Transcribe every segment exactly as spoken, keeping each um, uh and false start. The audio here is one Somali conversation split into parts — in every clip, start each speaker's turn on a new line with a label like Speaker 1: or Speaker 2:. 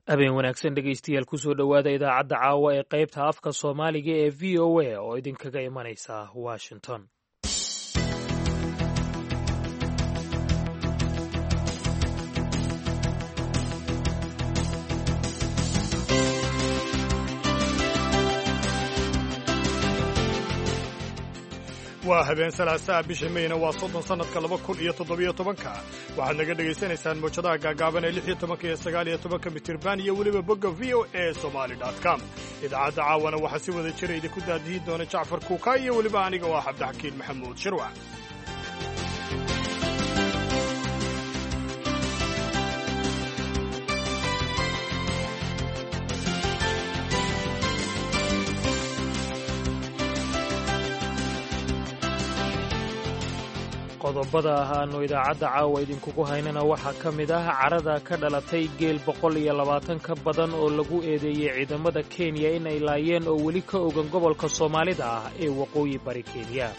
Speaker 1: habeen wanaagsan dhegaystayaal kusoo dhowaada idaacadda caawa ee qaybta afka soomaaliga ee v o a oo idinkaga imanaysa washington.
Speaker 2: waa habeen salaasaa bisha mayna waa soddon sannadka laba kun iyo toddobiyo tobanka waxaad naga dhegaysanaysaan mawjadaha gaagaaban ee lix iyo tobanka iyo sagaal iyo tobanka mitirban iyo weliba bogga v o a somali dot com. idaacadda caawana waxaa si wada jira idinku daadihi doona jacfar kuuka iyo weliba aniga oo ah cabdixakiin maxamuud shirwac.
Speaker 1: qodobada ah aanu idaacadda caawa idinkugu haynana waxaa ka mid ah carada ka dhalatay geel boqol iyo labaatan ka badan oo lagu eedeeyey ciidamada kenya in ay laayeen oo weli ka ogan gobolka soomaalida ah ee waqooyi bari kenya.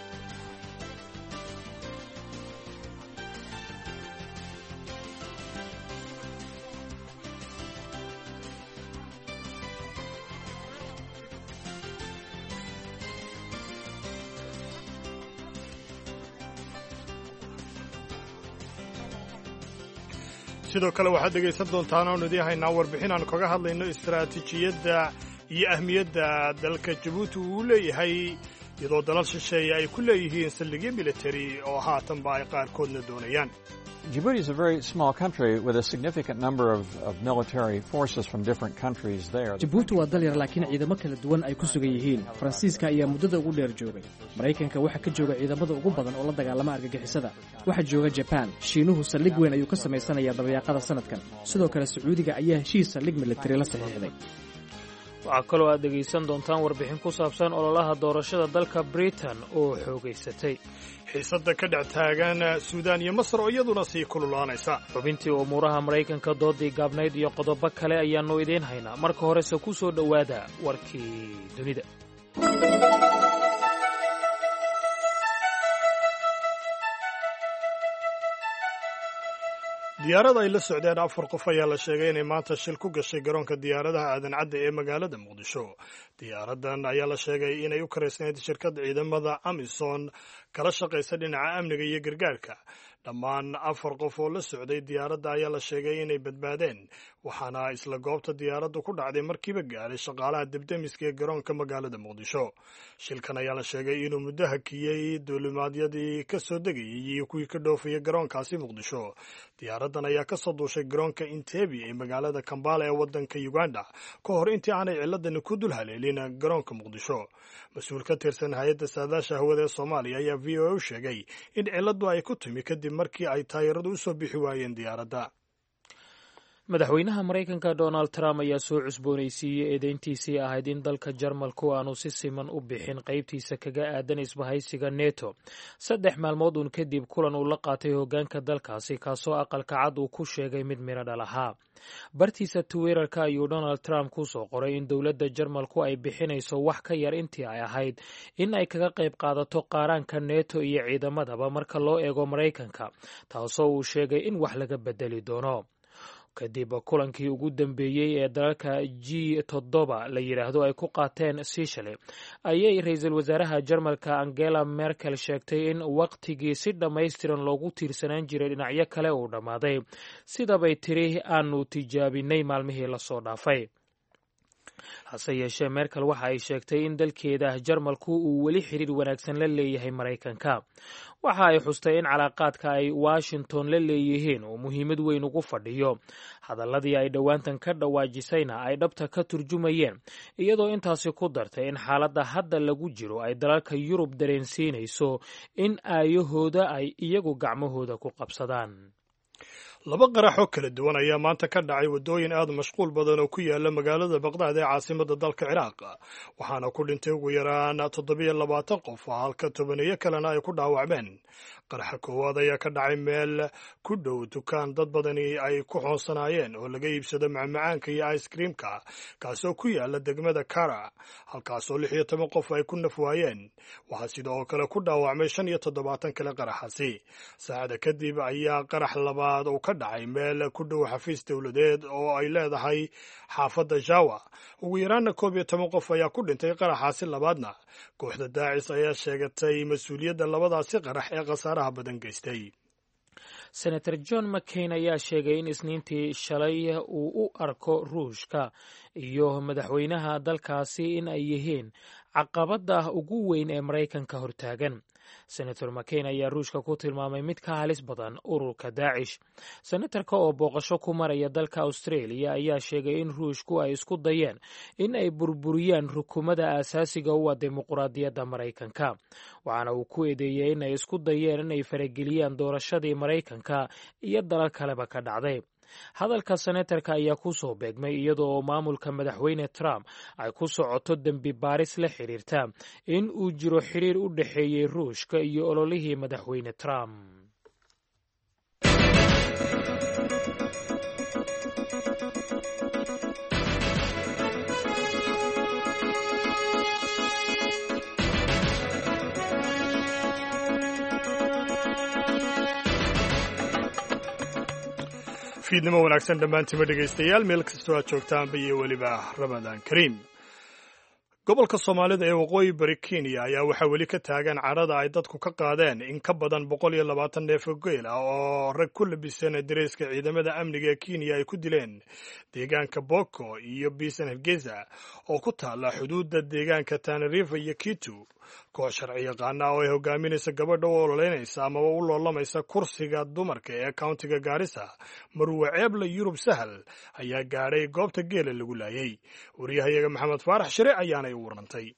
Speaker 2: sidoo kale waxaad dhegaysan doontaan oonu idiin haynaa warbixin aan kaga hadlayno istaraatiijiyadda iyo ahmiyadda dalka jabuuti uu leeyahay iyadoo dalal shisheeye ay ku leeyihiin saldhigyo militari oo haatanba ay qaarkoodna doonayaan.
Speaker 3: Djibouti is a very small country with a significant number of, of military forces from different countries there.
Speaker 4: Djibouti waa dal yar laakiin ciidamo kala duwan ay ku sugan yihiin. Faransiiska ayaa muddada ugu dheer joogay. Maraykanka waxa ka jooga ciidamada ugu badan oo la dagaalama argagixisada. Waxa jooga Japan. Shiinuhu saldhig weyn ayuu ka samaysanayaa dabayaaqada sanadkan. Sidoo kale Sacuudiga ayaa heshiis saldhig militari la saxiixday.
Speaker 1: waxaa kaloo aad dhegaysan doontaan warbixin ku saabsan ololaha doorashada dalka Britain oo xoogaysatay.
Speaker 2: xiisadda ka dhex taagan suudaan iyo masar oo iyaduna sii kululaanaysa.
Speaker 1: xubintii umuuraha maraykanka doodii gaabnayd iyo qodobo kale ayaannu idiin haynaa. marka horese ku soo dhowaada warkii dunida.
Speaker 2: diyaarada ay la socdeen afar qof ayaa la sheegay inay maanta shil ku gashay garoonka diyaaradaha aadan cadde ee magaalada muqdisho. diyaaradan ayaa la sheegay inay u karaysnayd shirkadda ciidamada amisom kala shaqaysa dhinaca amniga iyo gargaarka. dhammaan afar qof oo la socday diyaaradda ayaa la sheegay inay badbaadeen, waxaana isla goobta diyaaraddu ku dhacday markiiba gaaray shaqaalaha debdemiska ee garoonka magaalada muqdisho. shilkan ayaa la sheegay inuu muddo hakiyey duulimaadyadii ka soo degayay iyo kuwii ka dhoofayay garoonkaasi muqdisho. diyaaradan ayaa ka soo duushay garoonka Entebbe ee magaalada Kampala ee waddanka Uganda ka hor intii aanay ciladani ku dul haleelin garoonka muqdisho. mas-uul ka tirsan hay-adda saadaasha hawada ee Soomaaliya ayaa v o a u sheegay in ciladu ay ku timi kadib markii ay taayiradu u soo bixi waayeen diyaaradda.
Speaker 1: madaxweynaha maraykanka Donald Trump ayaa soo cusboonaysiiyey eedeyntiisii ahayd in dalka Jarmalku aanu si siman u bixin qaybtiisa kaga aadan isbahaysiga neto saddex maalmood uun kadib kulan uu la qaatay hoggaanka dalkaasi kaasoo aqalka cad uu ku sheegay mid midho dhal ahaa. bartiisa Twitterka ayuu Donald Trump ku soo qoray in dowladda Jarmalku ay bixinayso wax ka yar intii ay ahayd in ay kaga qayb qaadato qaaraanka neto iyo ciidamadaba marka loo eego Maraykanka, taasoo uu sheegay in wax laga bedeli doono. kadib kulankii ugu dambeeyey ee dalalka G toddoba la yidhaahdo ay ku qaateen Sicily ayay ra-iisul wasaaraha Jarmalka Angela Merkel sheegtay in waqtigii si dhammaystiran loogu tiirsanaan jiray dhinacyo kale uu dhammaaday, sidabay tiri aanu tijaabinay maalmihii lasoo dhaafay. hase yeeshee Merkel waxa ay sheegtay in dalkeeda Jarmalku uu weli xiriir wanaagsan la leeyahay Maraykanka. waxa ay xustay in calaaqaadka ay Washington la leeyihiin uu muhiimad weyn ugu fadhiyo. hadalladii ay dhowaantan ka dhawaajisayna ay dhabta ka turjumayeen, iyadoo intaasi ku dartay in xaaladda hadda lagu jiro ay dalalka Yurub dareensiinayso in aayahooda ay iyagu gacmahooda ku qabsadaan.
Speaker 2: laba qarax oo kala duwan ayaa maanta ka dhacay waddooyin aad mashquul badan oo ku yaala magaalada Baqdaad ee caasimadda dalka Ciraaq, waxaana ku dhintay ugu yaraan toddobiyo labaatan qof halka tobaneeyo kalena ay ku dhaawacmeen. qaraxa koowaad ayaa ka dhacay meel ku dhow dukaan dad badani ay ku xoonsanaayeen oo laga iibsado macmacaanka iyo ice creamka, kaasoo ku yaala degmada Kara, halkaasoo lix iyo toban qof ay ku nafwaayeen. waxaa sidoo kale ku dhaawacmay shan iyo toddobaatan kale qaraxaasi. saacada kadib ayaa qarax labaad oo ka ka dhacay meel ku dhow xafiis dowladeed oo ay leedahay xaafadda jawa ugu yaraanna koob iyo toban qof ayaa ku dhintay qaraxaasi labaadna kooxda daacis ayaa sheegatay mas-uuliyadda labadaasi qarax ee khasaaraha badan geystay.
Speaker 1: senator john mccain ayaa sheegay in isniintii shalay uu u arko ruushka iyo madaxweynaha dalkaasi in ay yihiin caqabadda ugu weyn ee maraykanka hortaagan. senator mccain ayaa ruushka ku tilmaamay mid ka halis badan ururka daacish. senatarka oo booqasho ku maraya dalka australia ayaa sheegay in ruushku ay isku dayeen in ay burburiyaan rukumada aasaasiga u ah dimuqraadiyadda maraykanka, waxaana uu ku eedeeyey in ay isku dayeen inay farageliyaan doorashadii maraykanka iyo dalal kaleba ka dhacday. hadalka senatarka ayaa ku soo beegmay iyada oo maamulka madaxweyne Trump ay ku socoto dembi baaris la xiriirta in uu jiro xiriir u dhexeeyey ruushka iyo ololihii madaxweyne Trump.
Speaker 2: fiidnimo wanaagsan dhammaantiinba dhegaystayaal meel kastoo aad joogtaanba iyo weliba ramadaan kariim. gobolka soomaalida ee waqooyi bari kenya ayaa waxaa weli ka taagan cadhada ay dadku ka qaadeen in ka badan boqol iyo labaatan neef oo geel ah oo rag ku labisan dareyska ciidamada amniga ee kenya ay ku dileen deegaanka boko iyo bisan hargeysa oo ku taala xuduudda deegaanka Tana River iyo Kitu. koox sharci yaqaana oo ay hogaaminaysa gabadha u ololeynaysa amaba u loolamaysa kursiga dumarka ee countiga Garissa Marwe Ceebla Yurub Sahal ayaa gaadhay goobta geela lagu laayay. wariyahayaga Maxamed Faarax Shire ayaanay u warantay.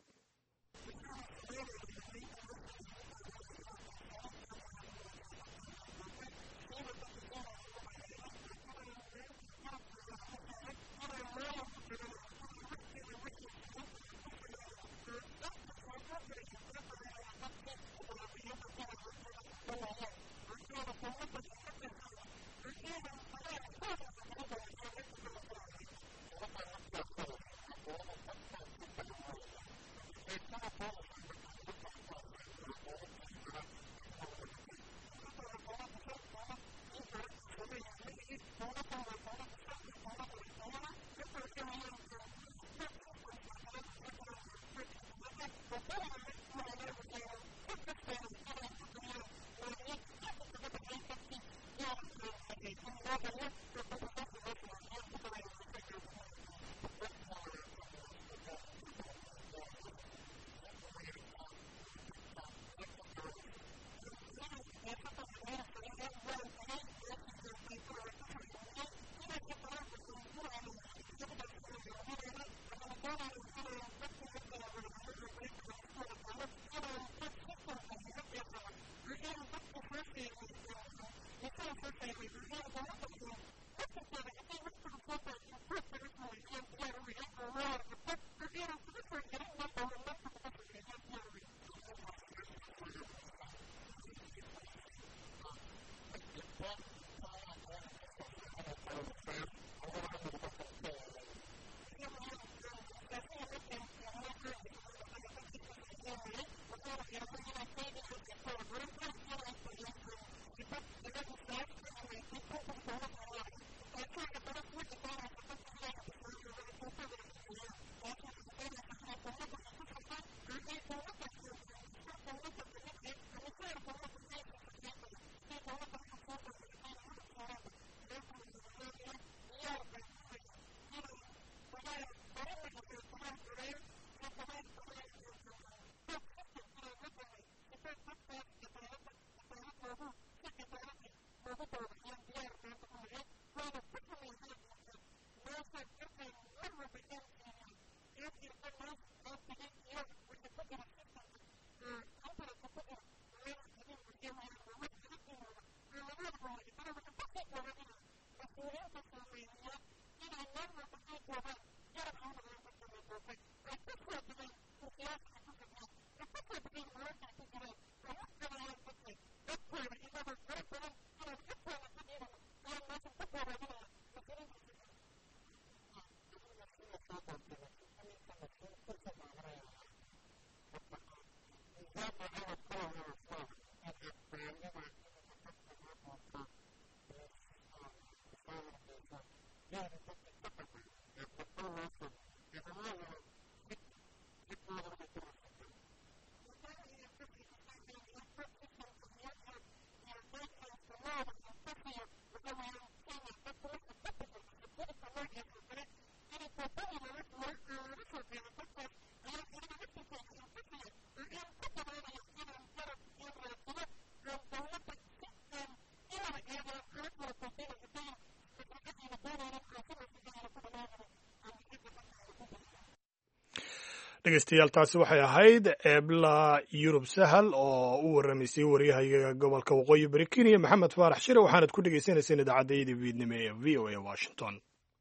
Speaker 2: dhegeystayaal taasi waxay ahayd eebla yurub sahal oo u warramaysay waryahayaga gobolka waqooyi bari kenya maxamed faarax shire waxaanad ku dhegaysanayseen idaacadayda viidnimo ee v o a washington.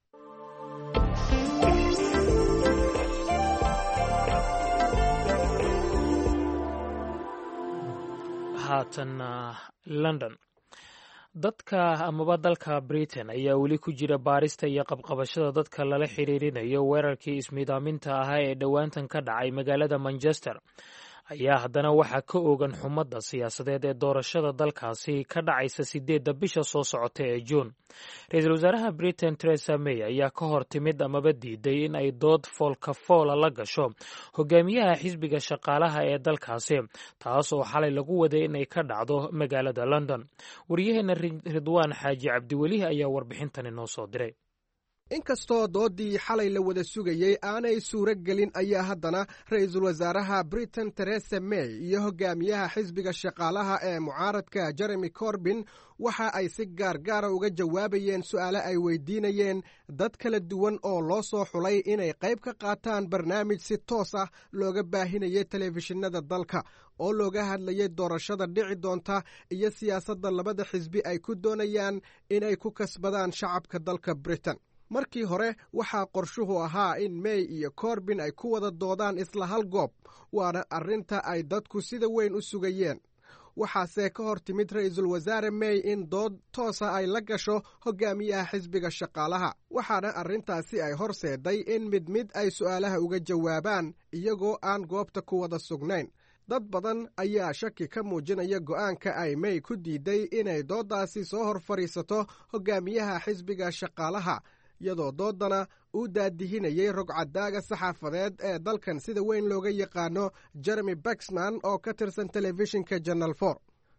Speaker 1: haatanna london. dadka amaba dalka britain ayaa weli ku jira baarista iyo qabqabashada dadka lala xiriirinayo weerarkii ismiidaaminta ahaa ee dhowaantan ka dhacay magaalada manchester ayaa haddana waxaa ka oogan xumadda siyaasadeed ee doorashada dalkaasi ka dhacaysa sideedda bisha soo socota ee juun. ra-iisul wasaaraha britain teresa may ayaa ka hor timid amaba diiday in ay dood foolkafoola la gasho hogaamiyaha xisbiga shaqaalaha ee dalkaasi, taas oo xalay lagu waday inay ka dhacdo magaalada london. waryaheena ridwaan xaaji cabdiweli ayaa warbixintani noo soo diray.
Speaker 5: inkastoo doodii xalay la wada sugayey aanay suuro gelin ayaa haddana ra-iisul wasaaraha britain teresa may iyo hogaamiyaha xisbiga shaqaalaha ee mucaaradka jeremy corbin waxa ay si gaargaara uga jawaabayeen su'aale ay weydiinayeen dad kala duwan oo loo soo xulay inay qayb ka qaataan barnaamij si toos ah looga baahinayay telefishinada dalka oo looga hadlayay doorashada dhici doonta iyo siyaasadda labada xisbi ay ku doonayaan inay ku kasbadaan shacabka dalka britain. markii hore waxaa qorshuhu ahaa in may iyo corbin ay ku wada doodaan isla hal goob, waana arrinta ay dadku sida weyn u sugayeen. waxaase ka hor timid ra-iisul wasaare may in dood toosa ay la gasho hogaamiyaha xisbiga shaqaalaha, waxaana arrintaasi ay horseeday in mid mid ay su'aalaha uga jawaabaan iyagoo aan goobta ku wada sugnayn. dad badan ayaa shaki ka muujinaya go'aanka ay may ku diiday inay dooddaasi soo hor fadhiisato hogaamiyaha xisbiga shaqaalaha, iyadoo doodana uu daadihinayay rogcadaaga saxaafadeed ee dalkan sida weyn looga yaqaano jeremy baxman oo ka tirsan telefishinka janal for.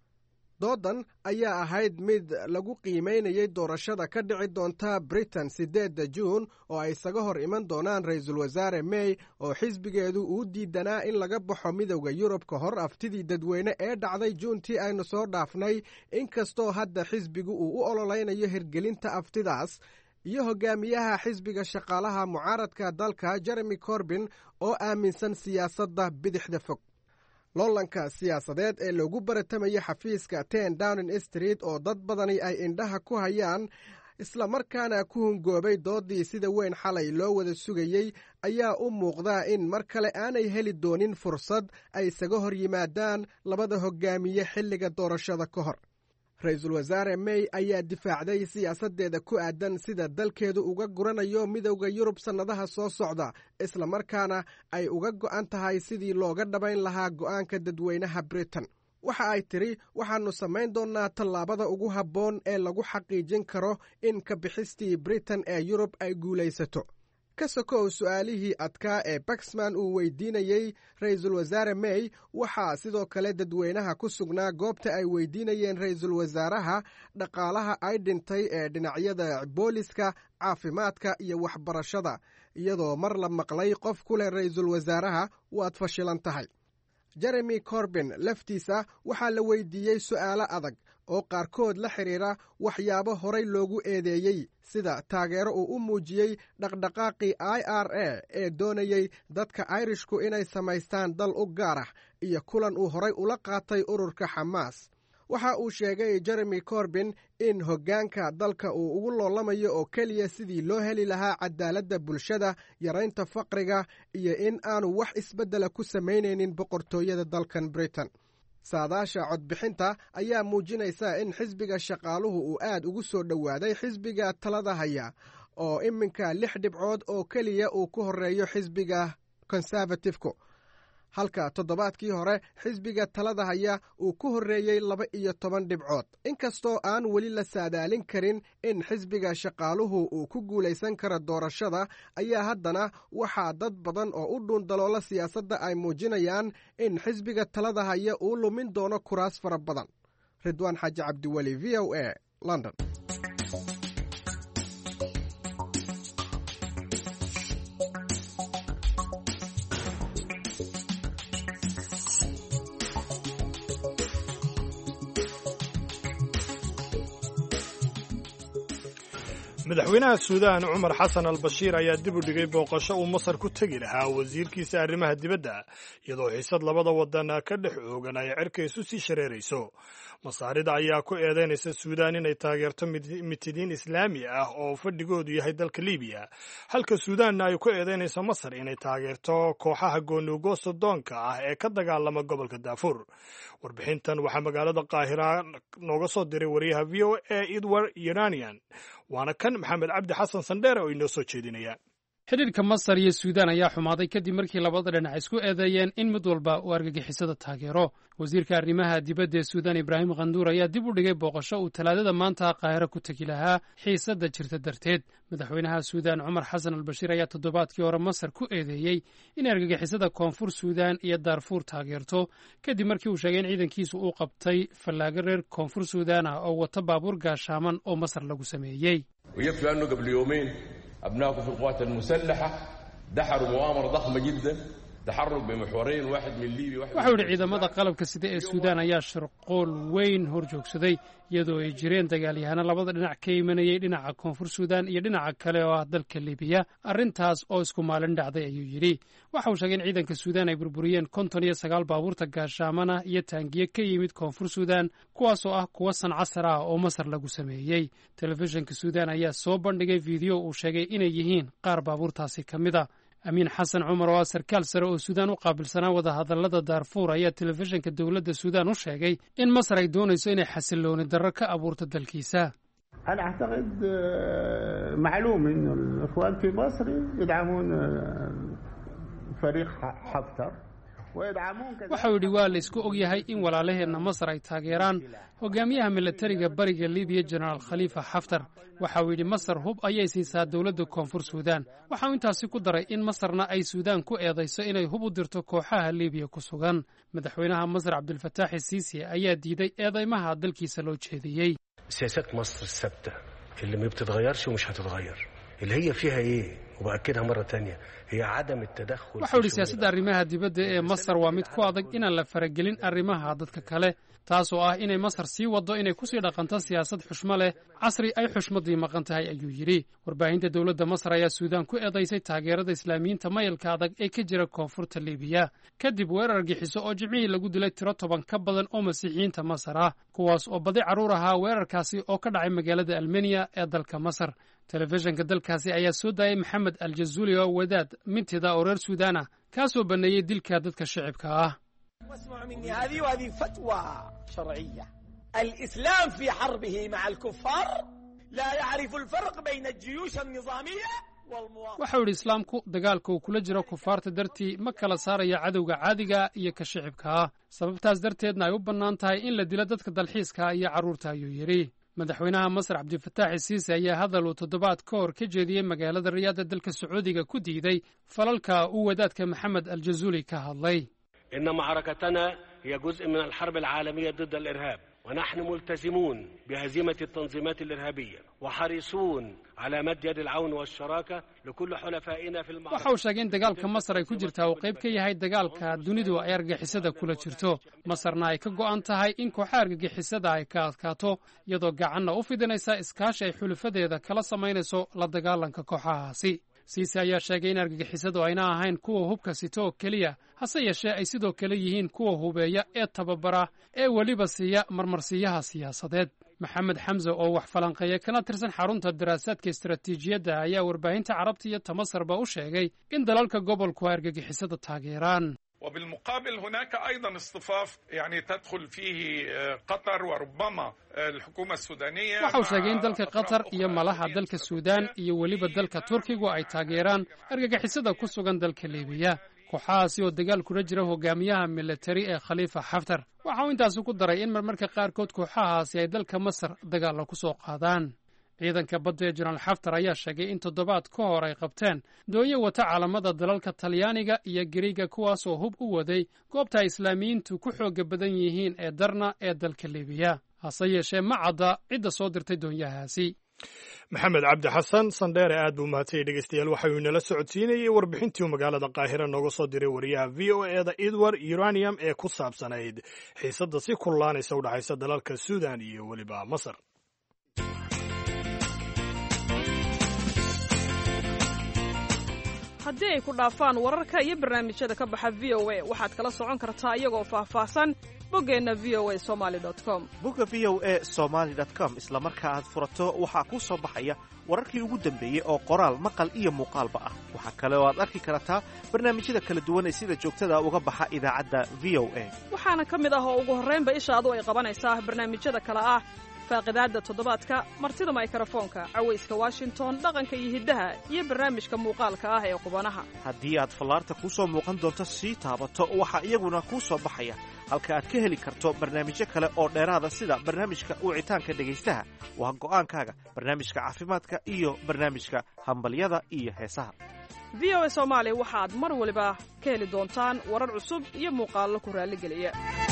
Speaker 5: doodan ayaa ahayd mid lagu qiimaynayay doorashada ka dhici doonta britain sideedda juun oo ay isaga hor iman doonaan ra-iisul wasaare may oo xisbigeedu uu diidanaa in laga baxo midowda yurub ka hor aftidii dadweyne ee dhacday juuntii aynu soo dhaafnay, inkastoo hadda xisbigu uu u ololaynayo hirgelinta aftidaas, iyo hogaamiyaha xisbiga shaqaalaha mucaaradka dalka jeremy corbin oo aaminsan siyaasadda bidixda fog. loolanka siyaasadeed ee loogu baratamaya xafiiska ten downing street oo dad badani ay indhaha ku hayaan islamarkaana ku hungoobay doodii sida weyn xalay loo wada sugayey ayaa u muuqda in mar kale aanay heli doonin fursad ay isaga hor yimaadaan labada hogaamiye xilliga doorashada ka hor. ra-iisul wasaare may ayaa difaacday siyaasaddeeda ku aadan sida dalkeedu uga guranayo midowda yurub sannadaha soo socda, islamarkaana ay uga go'an tahay sidii looga dhabayn lahaa go'aanka dadweynaha britain. waxa ay tidhi waxaannu samayn doonnaa tallaabada ugu habboon ee lagu xaqiijin karo in ka bixistii britain ee yurub ay guulaysato. ka sokow su'aalihii adkaa ee baxman uu weydiinayey ra-iisul wasaare may, waxaa sidoo kale dadweynaha ku sugnaa goobta ay weydiinayeen ra-iisul wasaaraha dhaqaalaha ay dhintay ee dhinacyada booliska, caafimaadka iyo waxbarashada, iyadoo mar la maqlay qof ku leh ra-iisul wasaaraha waad fashilan tahay. jeremy corbin laftiisa waxaa la weydiiyey su'aalo adag oo qaarkood la xidhiira waxyaabo horay loogu eedeeyey, sida taageero uu u muujiyey dhaqdhaqaaqii i r a ee doonayey dadka irishku inay samaystaan dal u gaar ah, iyo kulan uu horay ula qaatay ururka xamaas. waxa uu sheegay jeremy corbin in hoggaanka dalka uu ugu loolamayo oo keliya sidii loo heli lahaa cadaaladda bulshada, yaraynta faqriga, iyo in aanu wax isbeddela ku samaynaynin boqortooyada dalkan britain. saadaasha codbixinta ayaa muujinaysa in xisbiga shaqaaluhu uu aad ugu soo dhowaaday xisbiga talada haya, oo iminka lix dhibcood oo keliya uu ku horreeyo xisbiga konservatifku, halka toddobaadkii hore xisbiga talada haya uu ku horreeyey laba iyo toban dhibcood. inkastoo aan weli la saadaalin karin in xisbiga shaqaaluhu uu ku guulaysan karo doorashada, ayaa haddana waxaa dad badan oo u dhuundaloola siyaasadda ay muujinayaan in xisbiga talada haya uu lumin doono kuraas fara badan. ridwaan xaaji cabdiweli, v o a, london.
Speaker 2: madaxweynaha suudaan cumar xasan al bashiir ayaa dib u dhigay booqasho uu masar ku tegi lahaa wasiirkiisa arrimaha dibadda iyadoo xiisad labada wadan ka dhex oogan ay cerkaysu sii shareerayso masaarida ayaa ku eedaynaysa suudaan inay taageerto mitidiin islaami ah oo fadhigoodu yahay dalka libiya halka suudaanna ay ku eedaynayso masar inay taageerto kooxaha goonugoosta doonka ah ee ka dagaalama gobolka daafuur warbixintan waxaa magaalada qaahira nooga soo diray wariyaha v o a edward iranian waana kan maxamed cabdi xasan sandheere oo inoo soo jeedinaya
Speaker 6: xidhiirka masar iyo suudaan ayaa xumaaday kadib markii labada dhinac isku eedeeyeen in mid walba uu argagixisada taageero wasiirka arrimaha dibadda ee suudaan ibraahim khanduur ayaa dib u dhigay booqasho uu talaadada maanta qaahiro ku tegi lahaa xiisadda jirta darteed madaxweynaha suudaan cumar xasan albashiir ayaa toddobaadkii hore masar ku eedeeyey in argagixisada koonfur suudaan iyo daarfuur taageerto kadib markii uu sheegay in ciidankiisu uu qabtay fallaago reer koonfur suudaan ah oo wata baabuur gaashaaman oo masar lagu sameeyey
Speaker 7: أبنائكم في القوات المسلحة دحروا مؤامرة ضخمة جدا تحرك بمحورين واحد من ليبيا واحد
Speaker 6: waxa uu yidhi ciidamada qalabka sida ee suudaan ayaa shirqool weyn hor joogsaday iyadoo ay jireen dagaalyahano labada dhinac ka imanayay dhinaca koonfur suudaan iyo dhinaca kale oo ah dalka libiya arrintaas oo isku maalin dhacday ayuu yidhi waxa uu sheegay in ciidanka suudaan ay burburiyeen konton iyo sagaal baabuurta gaashaamana iyo taangiye ka yimid koonfur suudaan kuwaasoo ah kuwa sancasar ah oo masar lagu sameeyey telefishinka suudaan ayaa soo bandhigay fiideo uu sheegay inay yihiin qaar baabuurtaasi ka mid a amiin xasan cumar oo ah sarkaal sare oo suudaan u qaabilsanaa wadahadallada daarfuur ayaa telefishinka dowladda suudaan u sheegay in masar ay doonayso inay xasilooni darro ka abuurto dalkiisa
Speaker 8: أنا أعتقد معلوم إنه الإخوان في مصر يدعمون فريق حفتر
Speaker 6: waxa uu yidhi waa la isku og yahay in walaalaheenna masar ay taageeraan hogaamiyaha milatariga bariga libiya jenaraal khaliifa xaftar waxa uu yidhi masar hub ayay siisaa dowladda koonfur suudaan waxa uu intaasi ku daray in masarna ay suudaan ku eedayso inay hub u dirto kooxaha libiya ku sugan madaxweynaha masar cabdilfataax isiisi ayaa diiday eedaymaha dalkiisa loo jeediyey
Speaker 9: سياسات مصر الثابتة اللي ما بتتغيرش ومش هتتغير اللي هي فيها ايه وبأكدها مرة تانية هي عدم التدخل
Speaker 6: waxa uu yidhi siyaasadda arrimaha dibadda ee masar waa mid ku adag inaan la faragelin arrimaha dadka kale taasoo ah inay masar sii waddo inay kusii dhaqanto siyaasad xushmo leh casri ay xushmaddii maqan tahay ayuu yidhi warbaahinta dowladda masar ayaa suudaan ku eedaysay taageerada islaamiyiinta mayalka adag ee ka jira koonfurta libiya kadib weerar argixiso oo jimcihii lagu dilay tiro toban ka badan oo masiixiyiinta masar ah kuwaas oo badi carruur ahaa weerarkaasi oo ka dhacay magaalada almeniya ee dalka masar telefishinka dalkaasi ayaa soo daayay maxamed aljazuuli oo wadaad mintida oo reer suudaan ah kaasoo banneeyey dilka dadka shicibka ah
Speaker 10: واسمعوا مني هذه وهذه فتوى شرعية الإسلام في حربه مع الكفار لا يعرف الفرق بين الجيوش النظامية والمواطنة
Speaker 6: waxa uu yidhi islaamku dagaalka uu kula jiro kufaarta dartii ma kala saaraya cadowga caadiga iyo ka shicibka ah sababtaas darteedna ay u bannaan tahay in la dilo dadka dalxiiska iyo carruurta ayuu yidhi madaxweynaha masar cabdilfataax isiisi ayaa hadal uu toddobaad ka hor ka jeediyey magaalada riyaada dalka sacuudiga ku diiday falalka uu wadaadka maxamed aljazuuli ka hadlay
Speaker 9: إن معركتنا هي جزء من الحرب العالمية ضد الإرهاب ونحن ملتزمون بهزيمة التنظيمات الإرهابية وحريصون على مد يد العون والشراكة لكل حلفائنا في المعركة.
Speaker 6: waxa uu sheegay in dagaalka masar ay ku jirtaa uu qayb ka yahay dagaalka dunidu ay argagixisada kula jirto masarna ay ka go'an tahay in kooxaha argagixisada ay ka adkaato iyadoo gacanna u fidinaysa iskaashi ay xulufadeeda kala samaynayso la dagaalanka kooxahaasi siisi ayaa sheegay in argagixisadu ayna ahayn kuwa hubka sito oo keliya hase yeeshee ay sidoo kale yihiin kuwa hubeeya ee tababara ee weliba siiya marmarsiiyaha siyaasadeed maxamed xamse oo wax falanqeeya kana tirsan xarunta daraasaadka istaraatiijiyadda ayaa warbaahinta carabta iyo tamasarba u sheegay in dalalka gobolku ay argagixisada taageeraan
Speaker 11: وبالمقابل هناك أيضا اصطفاف يعني تدخل فيه قطر وربما الحكومة السودانية
Speaker 6: waxa uu sheegay in dalka qatar iyo malaha dalka suudaan iyo weliba dalka turkigu ay taageeraan argagixisada ku sugan dalka libiya kooxahaasi oo dagaal kula jira hogaamiyaha militari ee khaliifa xaftar waxa uu intaasi ku daray in marmarka qaarkood kooxahaasi ay dalka masar dagaalla ku soo qaadaan ciidanka badda ee jenaraal xaftar ayaa sheegay in toddobaad ka hor ay qabteen doonyo wata caalamada dalalka talyaaniga iyo gariiga kuwaasoo hub u waday goobta ay islaamiyiintu ku xooga badan yihiin ee darna ee dalka libiya hase yeeshee ma cadda cidda soo dirtay doonyahaasi
Speaker 2: maxamed cabdi xasan sandheere aad buu mahadsanyahy dhegeystayaal waxauu inala socodsiinayey warbixintii magaalada qaahira nooga soo diray wariyaha v o e da edward uranium ee ku saabsanayd xiisadda si kululaanaysa u dhaxaysa dalalka suudan iyo weliba masar
Speaker 12: haddii ay ku dhaafaan wararka iyo barnaamijyada ka baxa v o a waxaad kala socon kartaa iyagoo faahfaahsan boggeenna v o a somaali com
Speaker 13: bogga v o a somaali com isla marka aad furato waxaa kuu soo baxaya wararkii ugu dambeeyey oo qoraal maqal iyo muuqaalba ah. waxaa kale oo aad arki kartaa barnaamijyada kala duwan ee sida joogtada uga baxa idaacadda v o a
Speaker 12: waxaana ka mid ah oo ugu horraynba ishaadu ay qabanaysaa barnaamijyada kale ah faaqidaadda toddobaadka martida mikrofoonka cawayska washington dhaqanka iyo hiddaha iyo barnaamijka muuqaalka ah ee qubanaha
Speaker 13: haddii aad fallaarta kuu soo muuqan doonto sii taabato waxaa iyaguna kuu soo baxaya halka aad ka heli karto barnaamijyo kale oo dheeraada sida barnaamijka wicitaanka dhegaystaha waa go'aankaaga barnaamijka caafimaadka iyo barnaamijka hambalyada iyo heesaha
Speaker 12: v o a soomaali waxaad mar waliba ka heli doontaan warar cusub iyo muuqaallo ku raalligeliya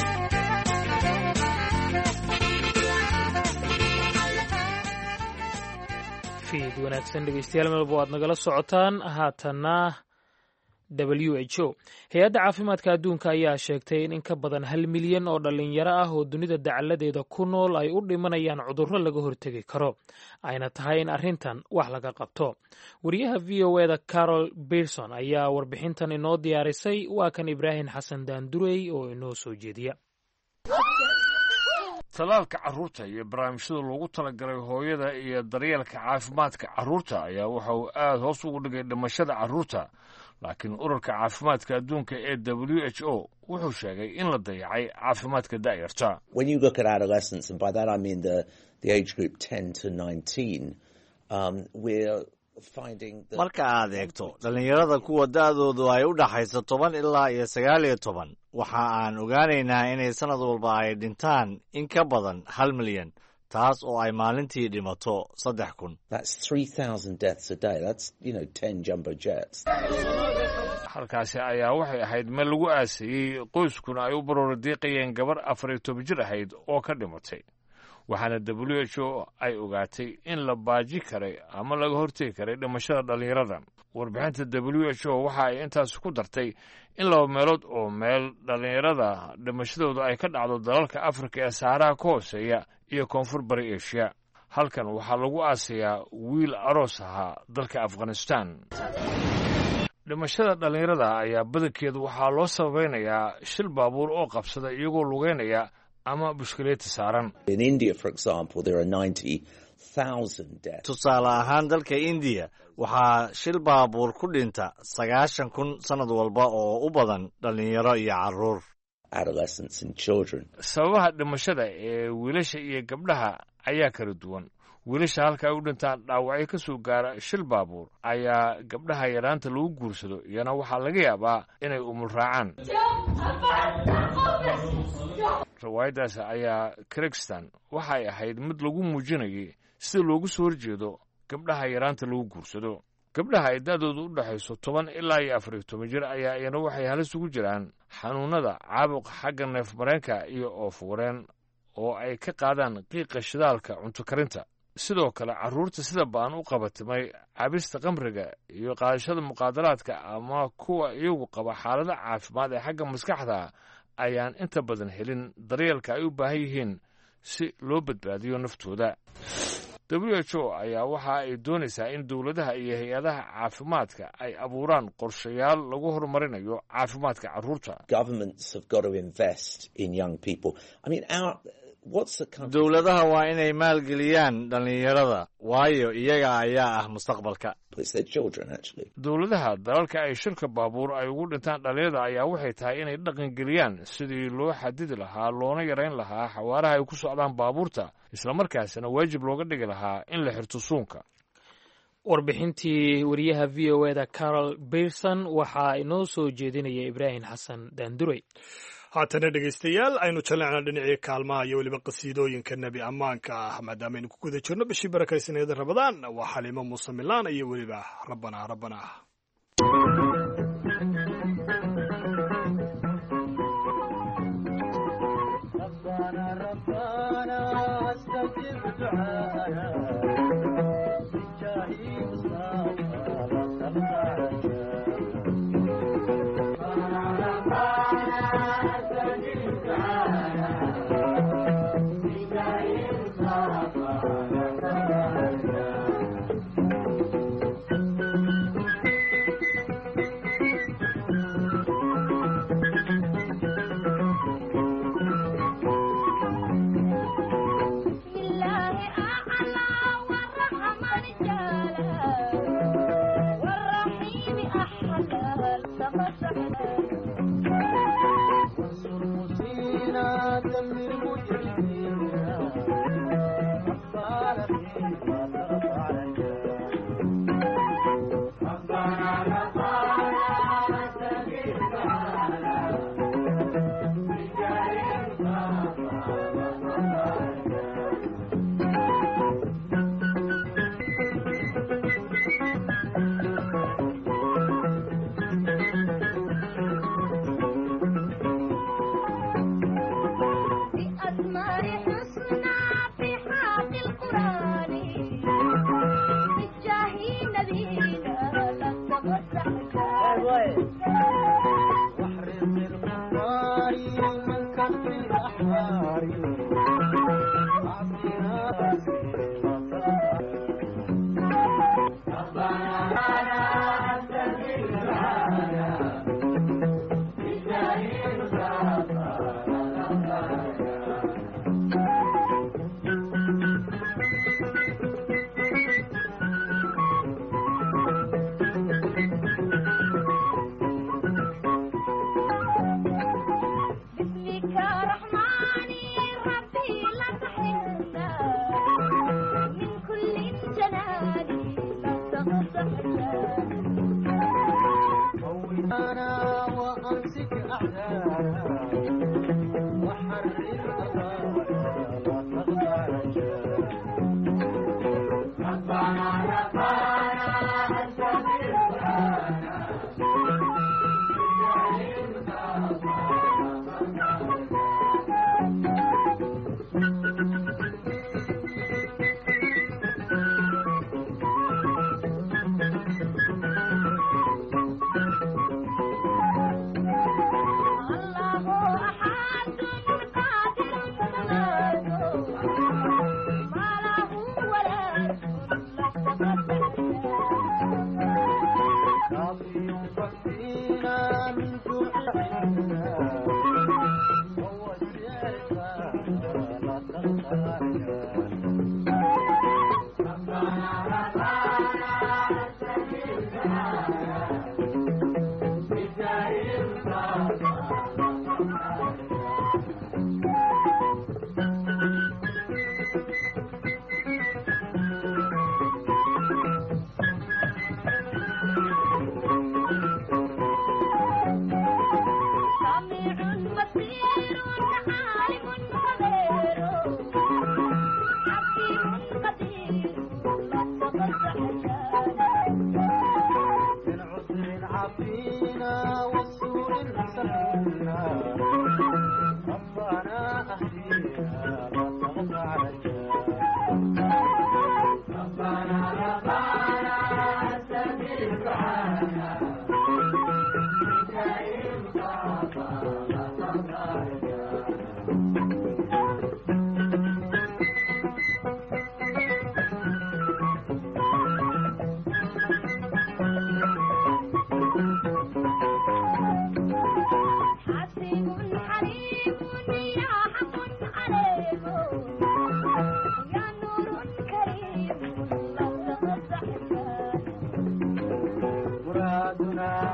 Speaker 1: fiid wanaagsan dhegeystayaal melbo aad nagala socotaan haatanna w h o hay-adda caafimaadka adduunka ayaa sheegtay in in ka badan hal milyan oo dhallinyaro ah oo dunida dacaladeeda ku nool ay u dhimanayaan cudurro laga hortegi karo ayna tahay in arrintan wax laga qabto wariyaha v o eda carol berson ayaa warbixintan inoo diyaarisay waa kan ibraahim xasan daandurey oo inoo soo jeediya
Speaker 14: talaalka carruurta iyo barnaamijyada loogu talagalay hooyada iyo daryeelka caafimaadka carruurta ayaa waxa uu aad hoos ugu dhigay dhimashada carruurta laakiin ururka caafimaadka adduunka ee w h o wuxuu sheegay in la dayacay caafimaadka da'yarta
Speaker 15: marka aad eegto dhallinyarada kuwa da'doodu ay u dhaxayso toban ilaa iyo sagaal iyo toban waxa aan ogaanaynaa inay sannad walba ay dhintaan in ka badan hal milyan taas oo ay maalintii dhimato saddex kun
Speaker 14: halkaasi ayaa waxay ahayd meel lagu aasayey qoyskuna ay u barooradiiqayeen gabar afar iyo toban jir ahayd oo ka dhimatay waxaana w h o ay ogaatay in la baaji karay ama laga hortegi karay dhimashada dhallinyarada warbixinta w h o waxa ay intaas ku dartay in laba meelood oo meel dhallinyarada dhimashadooda ay ka dhacdo dalalka afrika ee saaraha ka hooseeya iyo koonfur bari eshiya halkan waxaa lagu aasayaa wiil aroos ahaa dalka afghanistan dhimashada dhallinyarada ayaa badankeedu waxaa loo sabaynayaa shil baabuur oo qabsada iyagoo lugeynaya ama bushkileeti saaran
Speaker 15: tusaale ahaan dalka indiya waxaa shil baabuur ku dhinta sagaashan kun sannad walba oo u badan dhallinyaro iyo carruur
Speaker 14: sababaha dhimashada ee wiilasha iyo gabdhaha ayaa kala duwan wiilasha halka ay u dhintaan dhaawacyo ka soo gaara shil baabuur ayaa gabdhaha yaraanta lagu guursado iyana waxaa laga yaabaa inay umul raacaan riwaayaddaas ayaa krigstan waxay ahayd mid lagu muujinayay sida loogu soo horjeedo gabdhaha yaraanta lagu guursado gabdhaha ay da'doodu u dhexayso toban ilaa iyo afar iyo toban jir ayaa iyana waxay halis ugu jiraan xanuunnada caabuqa xagga neef mareenka iyo oofuwareen oo ay ka qaadaan qiiqa shidaalka cunto karinta sidoo kale carruurta sida ba'an u qabatimay cabista qamriga iyo qaadashada muqaadaraadka ama kuwa iyagu qaba xaalado caafimaad ee xagga maskaxda ayaan inta badan helin daryeelka ay u baahan yihiin si loo badbaadiyo naftooda w h o ayaa waxa ay doonaysaa in dowladaha iyo hay-adaha caafimaadka ay abuuraan qorshayaal lagu horumarinayo caafimaadka carruurta
Speaker 15: dowladaha waa inay maalgeliyaan dhallinyarada waayo iyaga ayaa ah mustaqbalka
Speaker 14: dowladaha dalalka ay shirka baabuur ay ugu dhintaan dhallinyarada ayaa waxay tahay inay dhaqangeliyaan sidii loo xadidi lahaa loona yarayn lahaa xawaaraha ay ku socdaan baabuurta islamarkaasina waajib looga dhigi lahaa in la xirto suunka
Speaker 1: warbixintii wariyaha v o eda carol berson waxaa inoo soo jeedinaya ibraahim xasan daandurey
Speaker 2: haatana dhegaystayaal aynu jallecna dhinacii kaalmaha iyo weliba qasiidooyinka nebi ammaanka ah maadaama aynu ku guda jirno bishii barakaysaneeda rabadaan waa xaliimo muuse milaan iyo weliba rabbanaa rabbanaa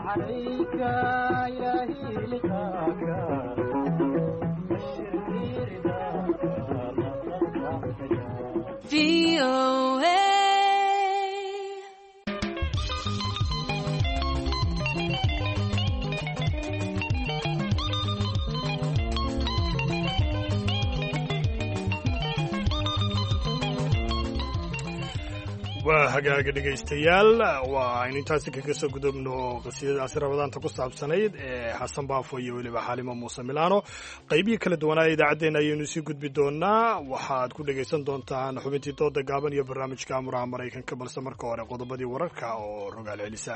Speaker 2: waa hagaaga dhegaystayaal waa aynu intaasi kaga soo gudubno qasiyadaasi rabadaanta ku saabsanayd ee xasan baafo iyo weliba xaalimo muuse milaano qaybihii kala duwanaa idaacaddeenna ayaynu sii gudbi doonaa waxaad ku dhegaysan doontaan xubintii dooda gaaban iyo barnaamijka amuraha maraykanka balse marka hore qodobadii wararka oo rogaal celisa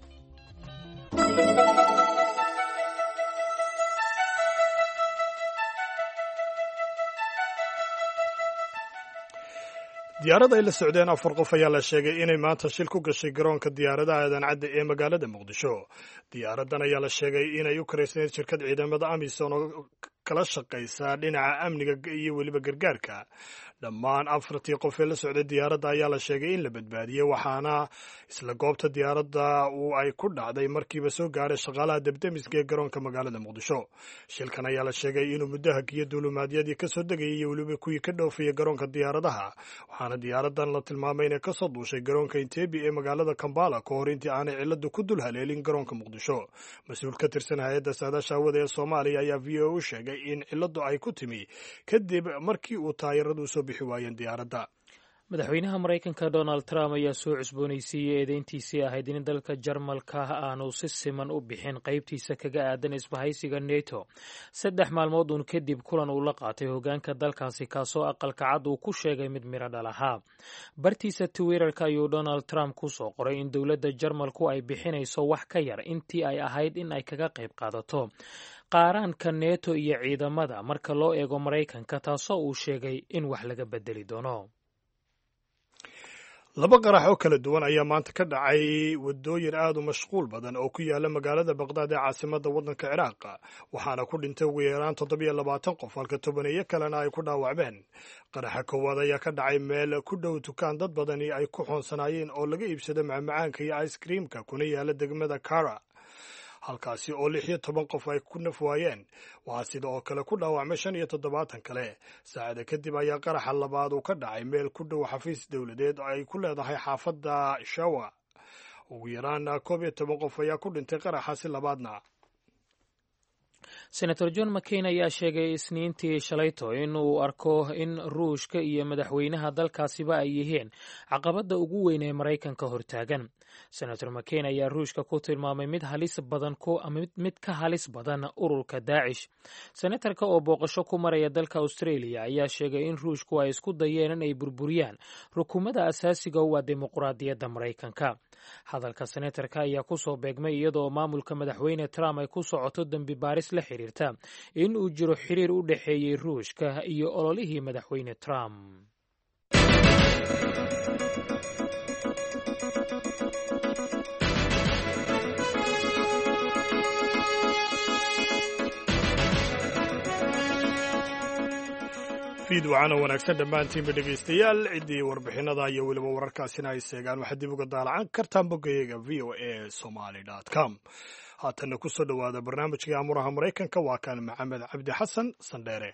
Speaker 2: diyaarada ay la socdeen afar qof ayaa la sheegay inay maanta shil ku gashay garoonka diyaaradaha aadan cadde ee magaalada muqdisho diyaaradan ayaa la sheegay inay u karaysnayd shirkad ciidamada amisom oo kala shaqaysa dhinaca amniga iyo weliba gargaarka dhammaan afartii qof ee la socday diyaaradda ayaa la sheegay in la badbaadiyey waxaana isla goobta diyaaradda uu ay ku dhacday markiiba soo gaaray shaqaalaha debdemiska ee garoonka magaalada muqdisho shilkan ayaa la sheegay inuu muddo hagiyo duulumaadyadii ka soo degayay iyo weliba kuwii ka dhoofaya garoonka diyaaradaha waxaana diyaaradan la tilmaamay inay ka soo duushay garoonka intebi ee magaalada kambala ka hor intii aanay ciladu ku dul haleelin garoonka muqdisho mas-uul ka tirsan hay-adda saadaasha hawada ee soomaaliya ayaa v o u sheegay in ciladu ay ku timi kadib markii uu taayaradu soo bixi waayeen diyaaradda
Speaker 1: madaxweynaha maraykanka donald trump ayaa soo cusboonaysiiyey eedeyntiisii ahayd in dalka jarmalka aanu si siman u bixin qaybtiisa kaga aadan isbahaysiga neto saddex maalmood uun kadib kulan uu la qaatay hogaanka dalkaasi kaasoo aqalka cad uu ku sheegay mid midho dhal ahaa bartiisa twitterka ayuu donald trump ku soo qoray in dowladda jarmalku ay bixinayso wax ka yar intii ay ahayd in ay kaga qayb qaadato qaaraanka neto iyo ciidamada marka loo eego maraykanka taasoo uu sheegay in wax laga bedeli doono
Speaker 2: laba qarax oo kala duwan ayaa maanta ka dhacay wadooyin aad u mashquul badan oo ku yaala magaalada baqdaad ee caasimada waddanka ciraaq waxaana ku dhintay ugu yaraan toddobiyo labaatan qof halka tobaneeyo kalena ay ku dhaawacmeen qaraxa koowaad ayaa ka dhacay meel ku dhow dukaan dad badani ay ku xoonsanaayeen oo laga iibsado macmacaanka iyo ice creamka kuna yaala degmada kara halkaasi oo lix iyo toban qof ay ku naf waayeen waxaa sida oo kale ku dhaawacmay shan iyo toddobaatan kale saacada kadib ayaa qaraxa labaad uu ka dhacay meel ku dhow xafiis dowladeed oo ay ku leedahay xaafadda shawa ugu yaraan koob iyo toban qof ayaa ku dhintay qaraxaasi labaadna
Speaker 1: senator john mccain ayaa sheegay isniintii shalayto in uu arko in ruushka iyo madaxweynaha dalkaasiba ay yihiin caqabadda ugu weyn ee maraykanka hortaagan senator mccain ayaa ruushka ku tilmaamay mid halis badan mid ka halis badan ururka daacish senatarka oo booqasho ku maraya dalka australia ayaa sheegay in ruushku ay isku dayeen in ay burburiyaan rukumada asaasiga u ah dimuqraadiyadda maraykanka hadalka senatarka ayaa ku soo beegmay iyadoo maamulka madaxweyne trump ay ku socoto dembi baaris la xiriirta in uu jiro xiriir u dhexeeyey ruushka iyo ololihii madaxweyne trump
Speaker 2: fiid wacana wanaagsan dhammaantiinba dhegaystayaal ciddii warbixinada iyo weliba wararkaasina ay seegaan waxaad dib uga daalacan kartaan boggayaga v o a somaly com haatanna ku soo dhowaada barnaamijkai amuraha maraykanka waa kan maxamed cabdi xasan sandheere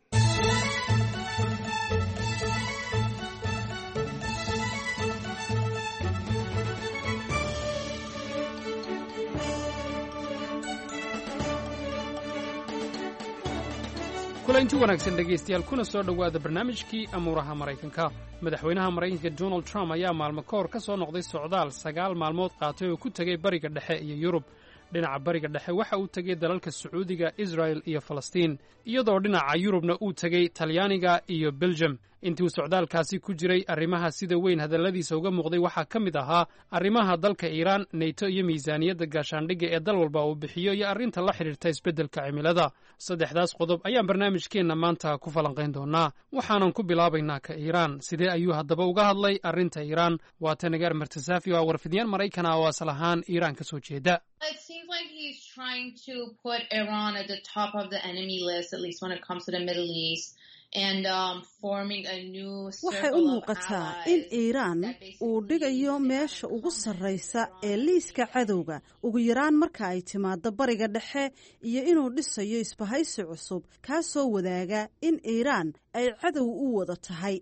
Speaker 6: kulanti wanaagsan dhegaystayaal kuna soo dhowaada barnaamijkii amuuraha maraykanka madaxweynaha maraykanka donald trump ayaa maalmo ka hor ka soo noqday socdaal sagaal maalmood qaatay oo ku tegey bariga dhexe iyo yurub dhinaca bariga dhexe waxa uu tegey dalalka sacuudiga israel iyo falastiin iyadoo dhinaca yurubna uu tegey talyaaniga iyo belgium intii uu socdaalkaasi ku jiray arrimaha sida weyn hadalladiisa uga muuqday waxaa ka mid ahaa arrimaha dalka iiraan neyto iyo miisaaniyadda gaashaandhigga ee dal walba uu bixiyo iyo arrinta la xidhiirta isbeddelka cimilada saddexdaas qodob ayaan barnaamijkeenna maanta ku falanqayn doonaa waxaanan ku bilaabaynaa ka iiraan sidee ayuu haddaba uga hadlay arrinta iiraan waa tanegaar martasaafi oo warfidiyaan maraykan ah oo asal ahaan iiraan ka soo jeeda
Speaker 16: It seems like he's trying to put Iran at the top of the enemy list, at least when it comes to the Middle East. waxay u muuqataa in iiraan uu dhigayo meesha ugu sarraysa ee liiska cadowga ugu yaraan marka ay timaado bariga dhexe iyo inuu dhisayo isbahaysi cusub kaasoo wadaaga in iiraan ay cadow u wada tahay.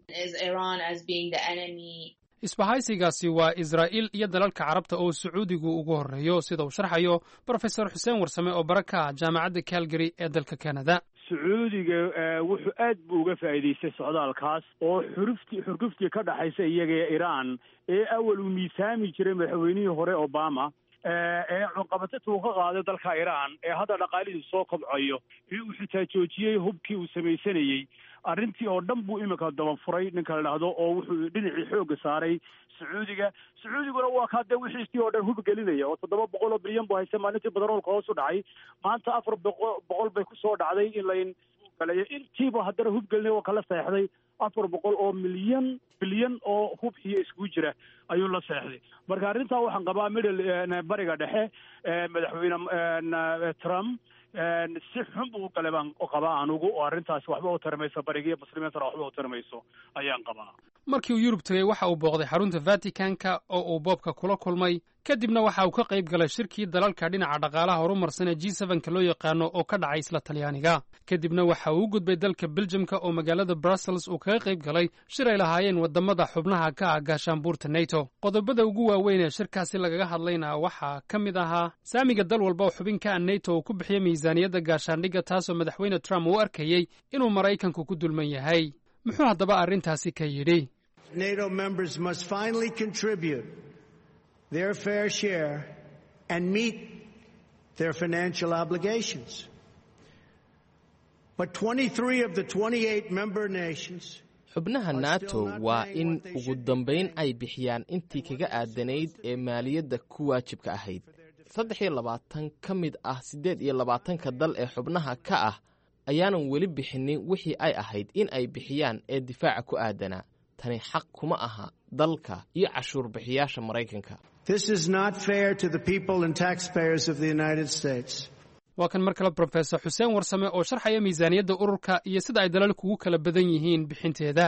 Speaker 6: isbahaysigaasi waa israa'iil iyo dalalka carabta oo sacuudigu ugu horreeyo sida uu sharxayo brofesor xuseen warsame oo bara ka ah jaamacadda calgary ee dalka canada.
Speaker 17: sacuudiga wuxuu aad buu uga faa'iidaystay socdaalkaas oo xuruftii xurguftii ka dhaxaysa iyaga ee iiraan ee awal uu miisaami jiray madaxweynihii hore obama ee cunqabatada uu ka qaaday dalka iiraan ee hadda dhaqaalihiisu soo kobcayo ee uu xitaa joojiyey hubkii uu samaysanayey arrintii oo dhan buu iminka dabafuray ninka la dhahdo oo wuxuu dhinacii xoogga saaray sacuudiga sacuudiguna waa kaa dee wixiisii oo dhan hub gelinaya oo toddoba boqol oo bilyan buu haysta maalintii badaroolka hoos u dhacay maanta afar boqol bay kusoo dhacday in layn galeeyo intiiba haddana hub gelinaya oo kala seexday afar boqol oo milyan bilyan oo hub iyo iskugu jira ayuu la seexday marka arrintaa waxaan qabaa middle bariga dhexe madaxweyne trump si xun buu galay baan qabaa anugu oo arrintaasi waxba u tarmayso barigiiyo muslimiintana waxba u tarmayso ayaan qabaa.
Speaker 6: markii uu yurub tegey waxa uu booqday xarunta vaticanka oo uu boobka kula kulmay kadibna waxa uu ka qayb galay shirkii dalalka dhinaca dhaqaalaha horumarsan ee g seven-ka loo yaqaano oo ka dhacay isla talyaaniga kadibna waxa uu u gudbay dalka beljamka oo magaalada brussels uu kaga qayb galay shir ay lahaayeen wadamada xubnaha ka ah gaashaanbuurta nato. qodobada ugu waaweyn ee shirkaasi lagaga hadlayna waxaa ka mid ahaa saamiga dal walba oo xubin ka ah nato uu ku bixiya miisaaniyadda gaashaandhigga taasoo madaxweyne trump uu arkayey inuu maraykanku ku dulman yahay. muxuu haddaba arrintaasi ka yidhi?
Speaker 18: NATO members must finally contribute their fair share and meet their financial obligations. But twenty-three of the twenty-eight member nations
Speaker 19: xubnaha nato waa in ugu dambayn ay bixiyaan intii kaga aadanayd ee maaliyadda ku waajibka ahayd. saddex iyo labaatan ka mid ah siddeed iyo labaatanka dal ee xubnaha ka ah ayaanan weli bixinin wixii ay ahayd in ay bixiyaan ee difaaca ku aadanaa. tani xaq kuma aha dalka iyo cashuur bixiyaasha Maraykanka.
Speaker 18: This is not fair to the people and taxpayers of the United States.
Speaker 6: waa kan mar kale Professor Xuseen Warsame oo sharxaya miisaaniyadda ururka iyo sida ay dalalku ugu kala badan yihiin bixinteeda.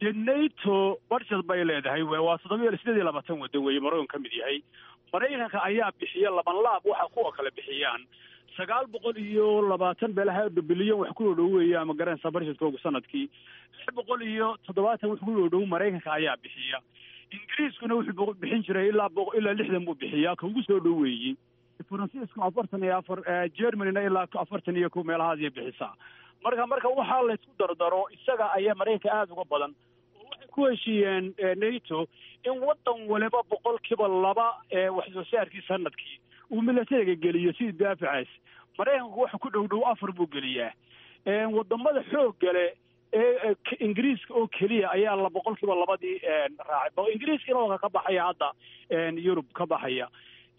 Speaker 17: NATO budget bay leedahay waa siddeed iyo labaatan waddan weeye Maraykanka ka mid yahay. Maraykanka ayaa bixiya laban laab waxa kuwa kala bixiyaan sagaal boqol iyo labaatan beelaha bilyan wax ku dhoweeya ama garanaysa budgetkooda sanadkii lix boqol iyo toddobaatan wax ku dhow Maraykanka ayaa bixiya. Ingiriiskuna wuxuu bixin jiray ilaa ilaa lixdan buu bixiyaa ka ugu soo dhoweeyay. Faransiisku afartan iyo afar Germany-na ilaa afartan iyo kow meelahaas ay bixisaa. marka marka waxa la isku dardaro isaga ayaa Maraykanka aad uga badan oo waxay ku heshiiyeen NATO in wadan waliba boqolkiiba laba ee wax soo saarkii sanadkii uu militariga geliyo si daafacaas. Maraykanku waxa ku dhow dhow afar buu geliyaa. ee wadamada xoog gale ee Ingiriiska oo kaliya ayaa la boqolkiiba labadii raacay. Ingiriiska inuu ka baxaya hadda Yurub ka baxaya.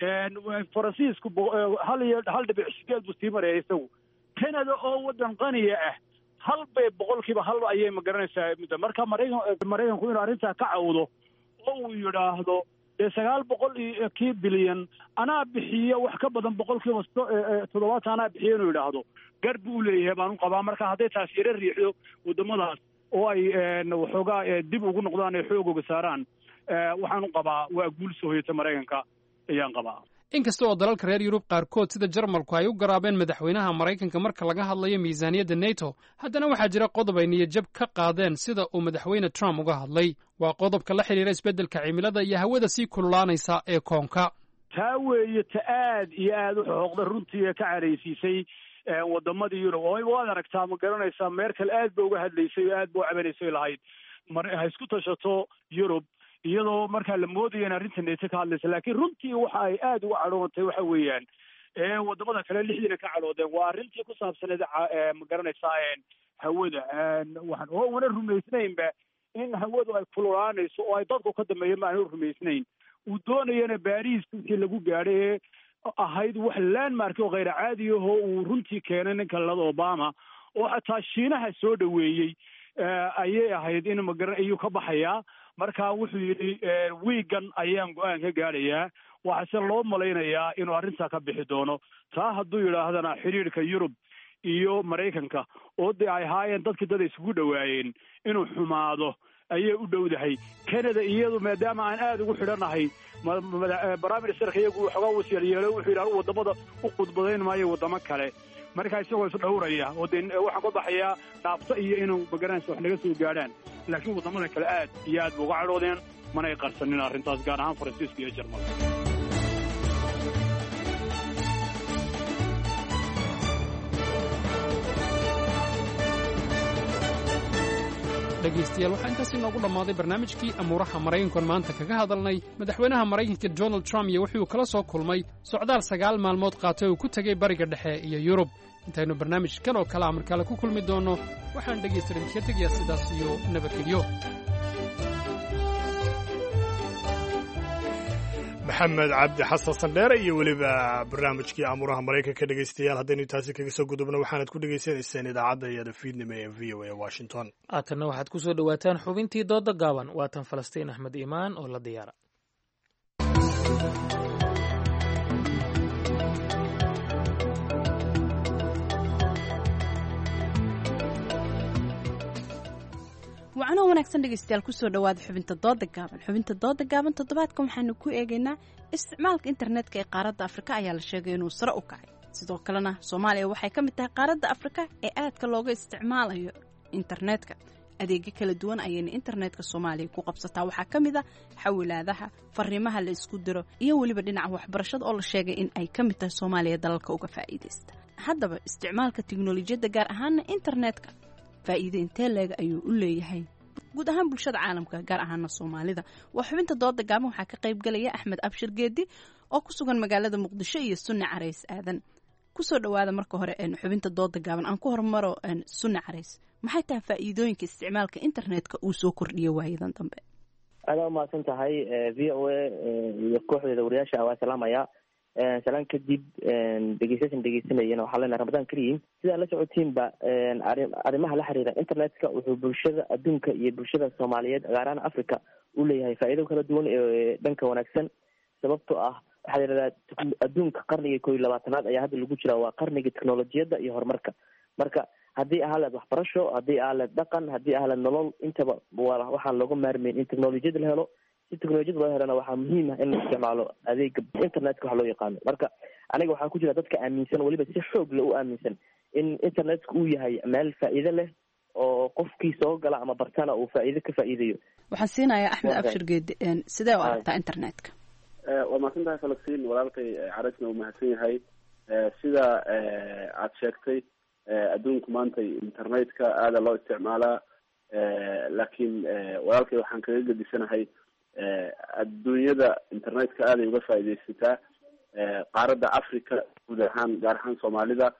Speaker 17: Faransiisku hal iyo hal dhibic sideed buu sii marayay isagu. Canada oo wadan qaniya ah hal bay boqolkiiba hal ayay ma garanaysaa muddo marka Maraykanku Maraykanku inuu arrinta ka cawdo oo uu yiraahdo sagaal boqol iyo kii bilyan anaa bixiyo wax ka badan boqolkiiba toddobaatan anaa bixiyo inuu yiraahdo garb uu leeyahay baan u qabaa marka hadday taas yara riixdo wadamadaas oo ay waxoogaa dib ugu noqdaan ay xoog uga saaraan waxaan u qabaa waa guul soo hoyata Maraykanka ayaan qabaa.
Speaker 6: inkasta oo dalalka reer Yurub qaarkood sida Jarmalku ay u garaabeen madaxweynaha Maraykanka marka laga hadlayo miisaaniyadda NATO haddana waxaa jira qodob ay niyad-jab ka qaadeen sida uu madaxweyne Trump uga hadlay waa qodobka la xiriira isbeddelka cimilada iyo hawada sii kululaanaysa ee koonka.
Speaker 17: taa weeye ta aad iyo aad u xooqda runtii ka careysiisay wadamada Yurub oo waad aragtaa ma garanaysaa Merkel aad bay uga hadlaysay aad buu cabareysay lahayd ha isku tashato Yurub iyadoo markaa la moodayo in arrinta NATO ka hadlaysa laakiin runtii waxa ay aad uga cadhootay waxa weeyaan ee wadamada kale lixdiina ka cadhoodeen waa arrintii ku saabsaneed ma garanaysaa hawada waxaan oo wana rumaysnaynba in hawadu ay kululaanayso oo ay dadku ka dambeeyeen ma aanu rumaysnayn uu doonayana Paris intii lagu gaadhay ee ahayd wax landmark oo غير caadi ah oo uu runtii keenay ninka la Obama oo xataa Shiinaha soo dhaweeyay ayay ahayd in ma garan ayuu ka baxayaa marka wuxuu yiri weegan ayaan go'aan ka gaarayaa waxa loo malaynayaa inuu arrinta ka bixi doono taa hadduu yiraahdana xiriirka Yurub iyo maraykanka oo dee ay ahaayeen dadkii dad isugu dhowaayeen inuu xumaado ayay u dhowdahay. Canada iyadu maadaama aan aada ugu xidhannahay prime ministerka iyagu waxoogaa wasiir yeelo wuxuu yidhi anigu waddamada u khudbadayn maayo waddamo kale, markaa isagoo is dhowraya oo dee waxaan ka baxayaa dhaabto iyo inuu magaranaysa wax naga soo gaadhaan, laakiin waddamada kale aad iyo aad ba uga cadhoodeen manay qarsanin arrintaas, gaar ahaan faransiiska iyo jarmalka.
Speaker 6: dhegaystayaal waxaa intaas inoogu dhammaaday barnaamijkii amuuraha maraykankan maanta kaga hadalnay madaxweynaha maraykanka donald trump iyo wuxuu kala soo kulmay socdaal sagaal maalmood qaatay uu ku tegey bariga dhexe iyo yurub. intaynu barnaamijkan oo kale amarkale ku kulmi doonno waxaan dhegaystadan kaga tegayaa sidaas iyo nabadgelyo.
Speaker 2: maxamed cabdi xasan sandheere iyo weliba barnaamijkii amuuraha maraykanka. dhegaystayaal haddaynu taasi kaga soo gudubno waxaanad ku dhegaysanayseen idaacadda iyada fiidnimo ee v o a washington.
Speaker 1: haatanna waxaad ku soo dhowaataan xubintii dooda gaaban. waa tan falastiin axmed iimaan oo la diyaara.
Speaker 20: wacno wanaagsan dhegaystayaal kusoo dhawaada xubinta dooda gaaban. xubinta dooda gaaban toddobaadkan waxaanu ku eegaynaa isticmaalka internetka ee qaaradda afrika ayaa la sheegay inuu sare u kacay. sidoo kalena soomaaliya waxay ka mid tahay qaaradda afrika ee aadka looga isticmaalayo internetka. adeegyo kala duwan ayayna internetka soomaaliya ku qabsataa. waxaa ka mid a xawilaadaha, fariimaha la isku diro iyo weliba dhinaca waxbarashada oo la sheegay in ay ka mid tahay soomaaliya dalalka uga faa'iidaysta. haddaba isticmaalka tiknolojiyadda gaar ahaana internetka faa'iido intee leeg ayuu u leeyahay guud ahaan bulshada caalamka, gaar ahaana soomaalida? waa xubinta dooda gaaban. waxaa ka qayb galaya axmed abshir geedi oo ku sugan magaalada muqdisho iyo sunne carays aadan. kusoo dhawaada marka hore xubinta dooda gaaban. aan ku hormaro sunne carays, maxay tahay faa'iidooyinka isticmaalka internetka uu soo kordhiyo waayadan dambe?
Speaker 21: aada umahadsan tahay v o a iyo kooxdeeda wariyaasha waa salaamaya. salaan kadib dhegeystayaashan dhegeysanayana waxaa leenahay ramadaan kariim. sidaa la socotiinba arrimaha la xiriira internetka wuxuu bulshada adduunka iyo bulshada soomaaliyeed gaar ahaan africa u leeyahay faa'iido kala duwan ee dhanka wanaagsan. sababtoo ah waxaa la yidhahdaa adduunka qarniga koo iyo labaatanaad ayaa hadda lagu jiraa, waa qarniga teknolojiyadda iyo horumarka. marka haddii ahaleed waxbarasho, haddii ahaleed dhaqan, haddii ahaleed nolol, intaba waxaan looga maarmayn in teknolojiyada la helo. si teknolojiyada loo helana waxaa muhiim ah in la isticmaalo adeega internetka wax loo yaqaano. marka aniga waxaan ku jira dadka aaminsan, weliba si xoog le u aaminsan in internetka uu yahay meel faa'iido leh oo qofkii soo gala ama bartana uu faa'iido ka faa'iidayo.
Speaker 20: waxaan siinayaa axmed abshir geedi, sidee u aragtaa internetka?
Speaker 22: waa mahadsan tahay falastiin, walaalkay caraysna uu mahadsan yahay. sida aad sheegtay adduunku maanta internetka aada loo isticmaalaa, laakiin walaalkay waxaan kaga gedisanahay adduunyada internetka aaday uga faa'iidaysataa. qaaradda africa guud ahaan gaar ahaan soomaalida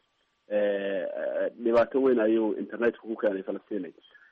Speaker 22: dhibaato weyn ayuu internetka ku keenay falastinay.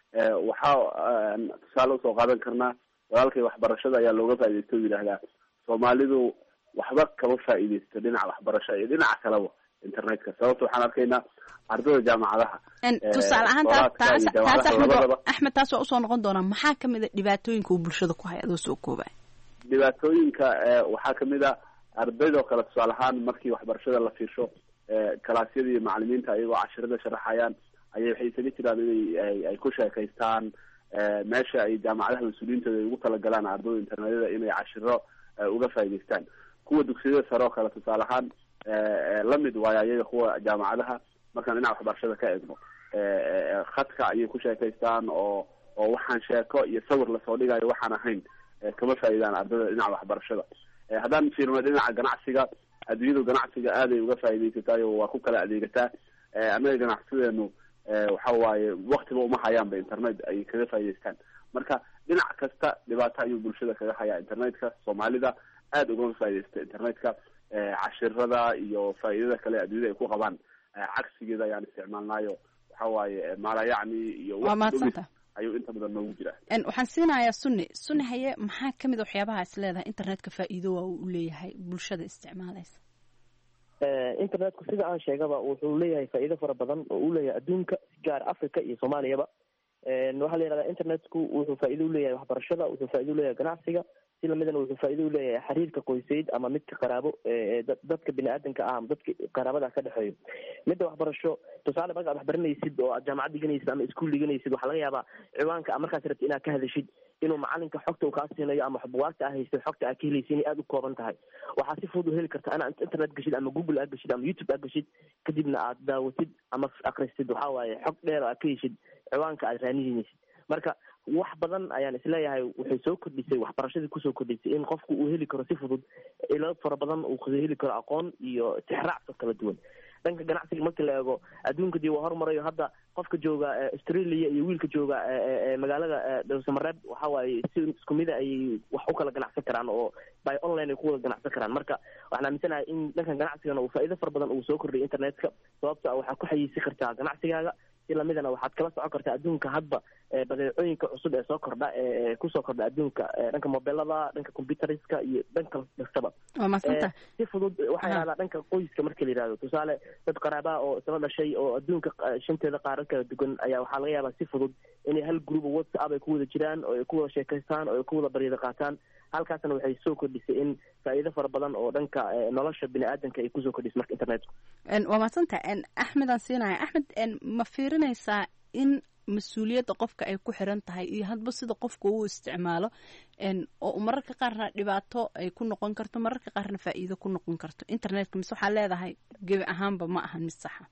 Speaker 22: waxaa tusaale usoo qaadan karnaa walaalkay waxbarashada ayaa looga faa'iidaysta u yidhaahdaa soomaalidu waxba kama faa'iidaysto dhinaca waxbarasho iyo dhinaca kaleba internetka. sababta waxaan arkaynaa ardada jaamacadaha
Speaker 20: tusaale ahaan taas taas axmed axmed taas waa usoo noqon doonaa. maxaa kamid a dhibaatooyinka uu bulshada ku haya adoo soo koobay?
Speaker 22: dhibaatooyinka waxaa kamid a ardaydoo kale tusaale ahaan markii waxbarashada la fiirsho kalaasyada iyo macalimiinta ayagoo cashirada sharaxayaan ayay waxay isaga jiraan inay ay ku sheekaystaan. meesha ay jaamacadaha mas-uuliyiintooda ay ugu talagalaan ardada internetyada inay cashiro uga faa'idaystaan. kuwa dugsiyada sare oo kale tusaale ahaan lamid waayo ayaga kuwa jaamacadaha markaan dhinaca waxbarashada ka eegno khadka ayay ku sheekaystaan oo oo waxaan sheeko iyo sawir lasoo dhigayo waxaan ahayn kama faa'iidaan ardada dhinaca waxbarashada. haddaan fiirno dhinaca ganacsiga, adduunyadu ganacsiga aaday uga faa'iidaysataayo waa ku kala adeegataa. annaga ganacsideenu waxa waaye waktiba uma hayaanba internet ay kaga faa'idaystaan. marka dhinac kasta dhibaato ayuu bulshada kaga hayaa internetka. soomaalida aada ugama faa'iidaysta internetka. cashirada iyo faa'iidada kale adduunyada ay ku qabaan cagsigeeda ayaan isticmaalnaayo. waxa waaye maalayacni iyo wax ayuu inta badan noogu jiraa.
Speaker 20: waxaan siinayaa sunni sunni haye, maxaa kamid waxyaabaha is leedahay internetka faa'iido waa uu leeyahay bulshada isticmaalaysa?
Speaker 21: internetku sida aan sheegaba wuxuu leeyahay faa'iido fara badan oo uu leeyahay adduunka, gaar africa iyo soomaaliyaba. waxaa la yihahdaa internetku wuxuu faa'iido uleeyahay waxbarashada, wuxuu faa'ido uleeyahay ganacsiga, si lamidana wuxuu faa'ido uleeyahay xiriirka qoyseyd ama midka qaraabo dadka bini aadanka ah ama dadka qaraabada ka dhexeeyo. midda waxbarasho, tusaale marka aad waxbaranaysid oo aad jaamacad dhiganaysid ama iskuul dhiganaysid, waxaa laga yaabaa ciwaanka a markaas rabti inaad ka hadashid inuu macalinka xogta uu kaa siinayo ama buwaagta a haysto xogta aad ka helaysa inay aada u kooban tahay. waxaa si fudud u heli karta inaad internet gashid ama google aad gashid ama youtube aad gashid, kadibna aad daawatid ama akristid waxaa waaye xog dheer oo aad ka heshid ciwaanka aad raanihinaysid. marka wax badan ayaan isleeyahay waxay soo kordhisay, waxbarashadii kusoo kordhisay in qofku uu heli karo si fudud ilo fara badan uu heli karo aqoon iyo tixraacso kala duwan. dhanka ganacsiga marka la eego adduunka dii waa horumarayo. hadda qofka jooga Australia iyo wiilka jooga magaalada Dhowsamareeb waxa waaye si isku mid ah ay wax u kala ganacsan karaan oo by online ay ku wada ganacsan karaan. marka waxaan aaminsanahay in dhankan ganacsigana uu faa'iido fara badan uu soo kordhiyay internetka, sababta waxaa ku xayeysi kartaa ganacsigaaga, si lamidana waxaad kala socon kartaa adduunka hadba badeecooyinka cusub ee soo kordha ee kusoo kordha adduunka dhanka mobilada, dhanka computeriska iyo dhanka kastaba. si fudud waxaa yahdaa dhanka qoyska marka la yihahdo, tusaale dad qaraabaha oo isla dhashay oo adduunka shanteeda qaarad kala duwan ayaa waxaa laga yaabaa si fudud inay hal group whatsapp ay ku wada jiraan oo ay ku wada sheekaystaan oo ay ku wada baryada qaataan. halkaasna waxay soo kordhisay in faa'iido fara badan oo dhanka nolosha bini aadanka ay kusoo kordhisay marka internetka.
Speaker 20: waa madsanta axmed aan siinaya. axmed, ma fiirinaysaa in mas-uuliyadda qofka ay ku xiran tahay iyo hadba sida qofka uu isticmaalo oo mararka qaarna dhibaato ay ku noqon karto, mararka qaarna faa'iido ku noqon karto internetka, mise waxaa leedahay gebi ahaanba ma ahan mid saxa?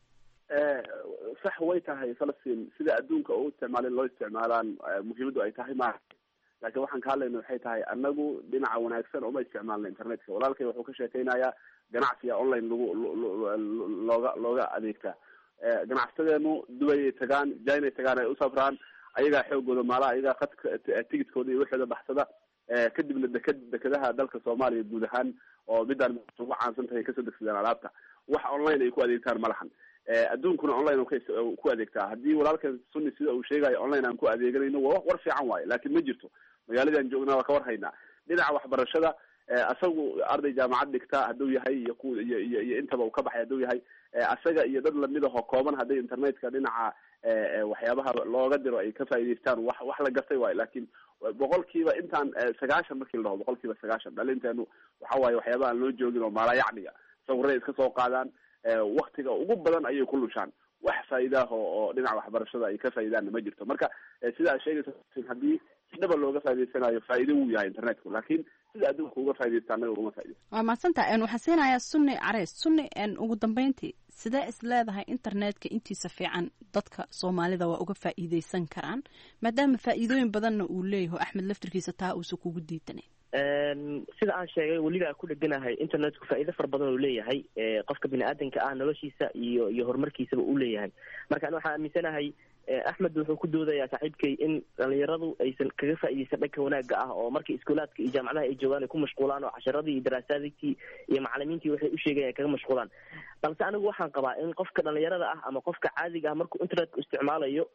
Speaker 22: sax way tahay falastiin, sida adduunka u isticmaalin loo isticmaalaan muhiimaddu ay tahay maaha, laakiin waxaan ka hadlayna waxay tahay anagu dhinaca wanaagsan uma isticmaalna internetka. walaalkay wuxuu ka sheekeynayaa ganacsiga online lagu looga looga adeegtaa. ganacsadeenu dubayay tagaan, jainay tagaan, ay usafraan, ayagaa xoogooda maala, ayagaa khadka tigidkooda iyo waxooda baxsada, kadibna deked dekedaha dalka soomaaliya guud ahaan oo midaan ugu caansan tahay kasoo degsadaan alaabta. wax online ay ku adeegtaan ma lahan. adduunkuna online ku adeegtaa. haddii walaalkan sunni sida uu sheegayo online aan ku adeeganayno waa war fiican waayo, laakiin ma jirto. magaaladaan joognaa waa ka war haynaa. dhinaca waxbarashada, asagu arday jaamacad dhigta hadduu yahay iyo ku iyo iyo iyo intaba uu ka baxay hadduu yahay, asaga iyo dad lamid ahoo kooban hadday internetka dhinaca waxyaabaha looga diro ay ka faa'iidaystaan wax wax la gartay waayo. laakiin boqolkiiba intaan sagaashan markii la dhaho boqolkiiba sagaashan dhalinteenu waxa waaye waxyaabaha aan loo joogin oo maalayacniga sawirray iska soo qaadaan, waktiga ugu badan ayay ku lushaan. wax faa'iidaah oo dhinaca waxbarashada ay ka faa'iidaanna ma jirto. marka sidaa sheegaysa haddii si dhaba looga faa'iidaysanayo faa'iido wuu yahay internetku, laakiin sida adduunka uga faa'iidaysta anaga ugama faa'iidaysto.
Speaker 20: waa maadsantaha. waxaan siinayaa sunni careys. sunni ugu dambeyntii sidee is leedahay internetka intiisa fiican dadka soomaalida waa uga faa'iidaysan karaan, maadaama faa'iidooyin badanna uu leeyahay axmed laftirkiisa taa uusa kugu diidanayn?
Speaker 21: sida aan sheegay weliba aan ku dheganahay internetku faa'iido fara badan uu leeyahay qofka bini aadanka ah noloshiisa iyo iyo horumarkiisaba uu leeyahay. marka an waxaan aaminsanahay axmed wuxuu ku doodayaa saaxiibkay in dhalinyaradu aysan kaga faa'iidaysan dhanka wanaagga ah oo markii iskuulaadka iyo jaamacadaha ay joogaan ay ku mashquulaan oo casharadii iyo daraasaadkii iyo macalimiintii waxay u sheegayaan ay kaga mashquulaan. balse anigu waxaan qabaa in qofka dhalinyarada ah ama qofka caadiga ah markuu internetka isticmaalayo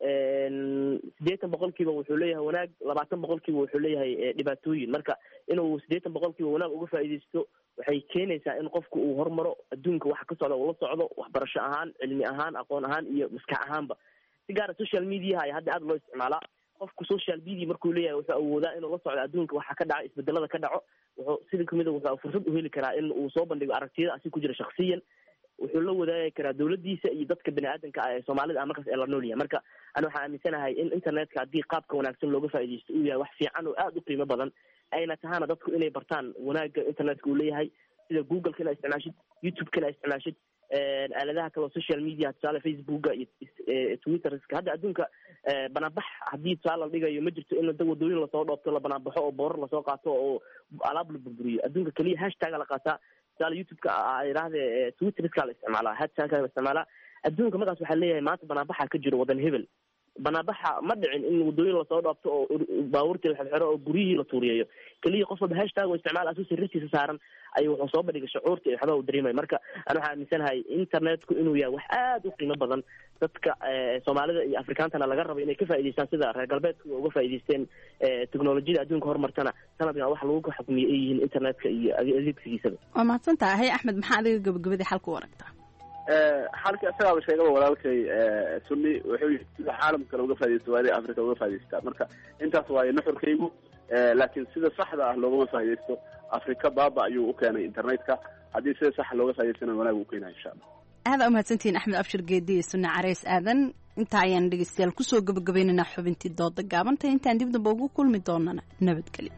Speaker 21: sideetan boqolkiiba wuxuu leeyahay wanaag, labaatan boqolkiiba wuxuu leeyahay dhibaatooyin. marka inuu sideetan boqolkiiba wanaag uga faa'iidaysto waxay keenaysaa in qofku uu horumaro, adduunka waxa ka socda uu la socdo, waxbarasho ahaan, cilmi ahaan, aqoon ahaan iyo maskax ahaanba. si gaara social mediaha ayaa hadda aada loo isticmaalaa. qofku social media markuu leeyahay wuxuu awoodaa inuu la socdo adduunka waxa ka dhaca, isbedelada ka dhaco. wuxuu sida kamid a wuxuu fursad u heli karaa in uu soo bandhigo aragtiyada asi ku jira shaksiyan. wuxuu la wadaagi karaa dawladdiisa iyo dadka bini aadanka ah ee soomaalida ah markaas ee la nool yahay. marka ani waxaan aaminsanahay in internetka haddii qaabka wanaagsan looga faa'iidaysto uu yahay wax fiican oo aada u qiimo badan, ayna tahaana dadku inay bartaan wanaagga internetka uu leeyahay, sida googleka inaa isticmaashid, youtubeka inaa isticmaashid, aaladaha kale oo social media tusaale facebooka iyo twitterska. hadda adduunka banaanbax haddii tusaale la dhigayo ma jirto in wadooyin lasoo dhoobto la banaanbaxo oo boorar lasoo qaato oo alaab la burburiyo. adduunka keliya hashtaga la qaataa. tusaale youtubeka idhaahde twitterska la isticmaalaa, hashtagka la isticmaalaa. adduunka markaas waxaa leeyahay maanta banaanbaxa ka jiro wadan hebel. banaanbaxa ma dhicin in wadooyin lasoo dhoobto oo baabuurtii la xirxiro oo guryihii la tuuriyeeyo. keliya qof walba hashtag oo isticmaal asuu sirristiisa saaran ayuu wuxuu soo bandhigay shucuurta iyo waxbaa u dareemay. marka ana waxaa aaminsanahay internetku inuu yahay wax aada u qiimo badan, dadka soomaalida iyo afrikaantana laga rabo inay ka faa'iidaystaan sida reer galbeedku uga faa'iidaysteen teknolojiyada adduunka horumartana sanadkan wax lagu xukmiyo ay yihiin internetka iyo adeegsigiisaba.
Speaker 20: waa mahadsantahay. hay axmed, maxaa adiga gabagabadii xalka u aragtaa?
Speaker 22: xalka isagaaba sheegaba walaalkay sunni wuxuu yii sida caalamka kale uga faa'idaysto waa inay africa uga faa'idaystaa marka intaas waayo nuxurkaygu laakiin sida saxda ah loogama faa'iidaysto africa baaba ayuu u keenay internetka haddii sida sax looga faa'idaystana wanaag u keenaya insha allah
Speaker 20: aada umahadsantihiin axmed abshir geedi iyo sunne carays aadan intaa ayaan dhegeystayaal kusoo gabagabaynaynaa xubintii dooda gaabanta intaan dib damba ugu kulmi doonana nabadgelyo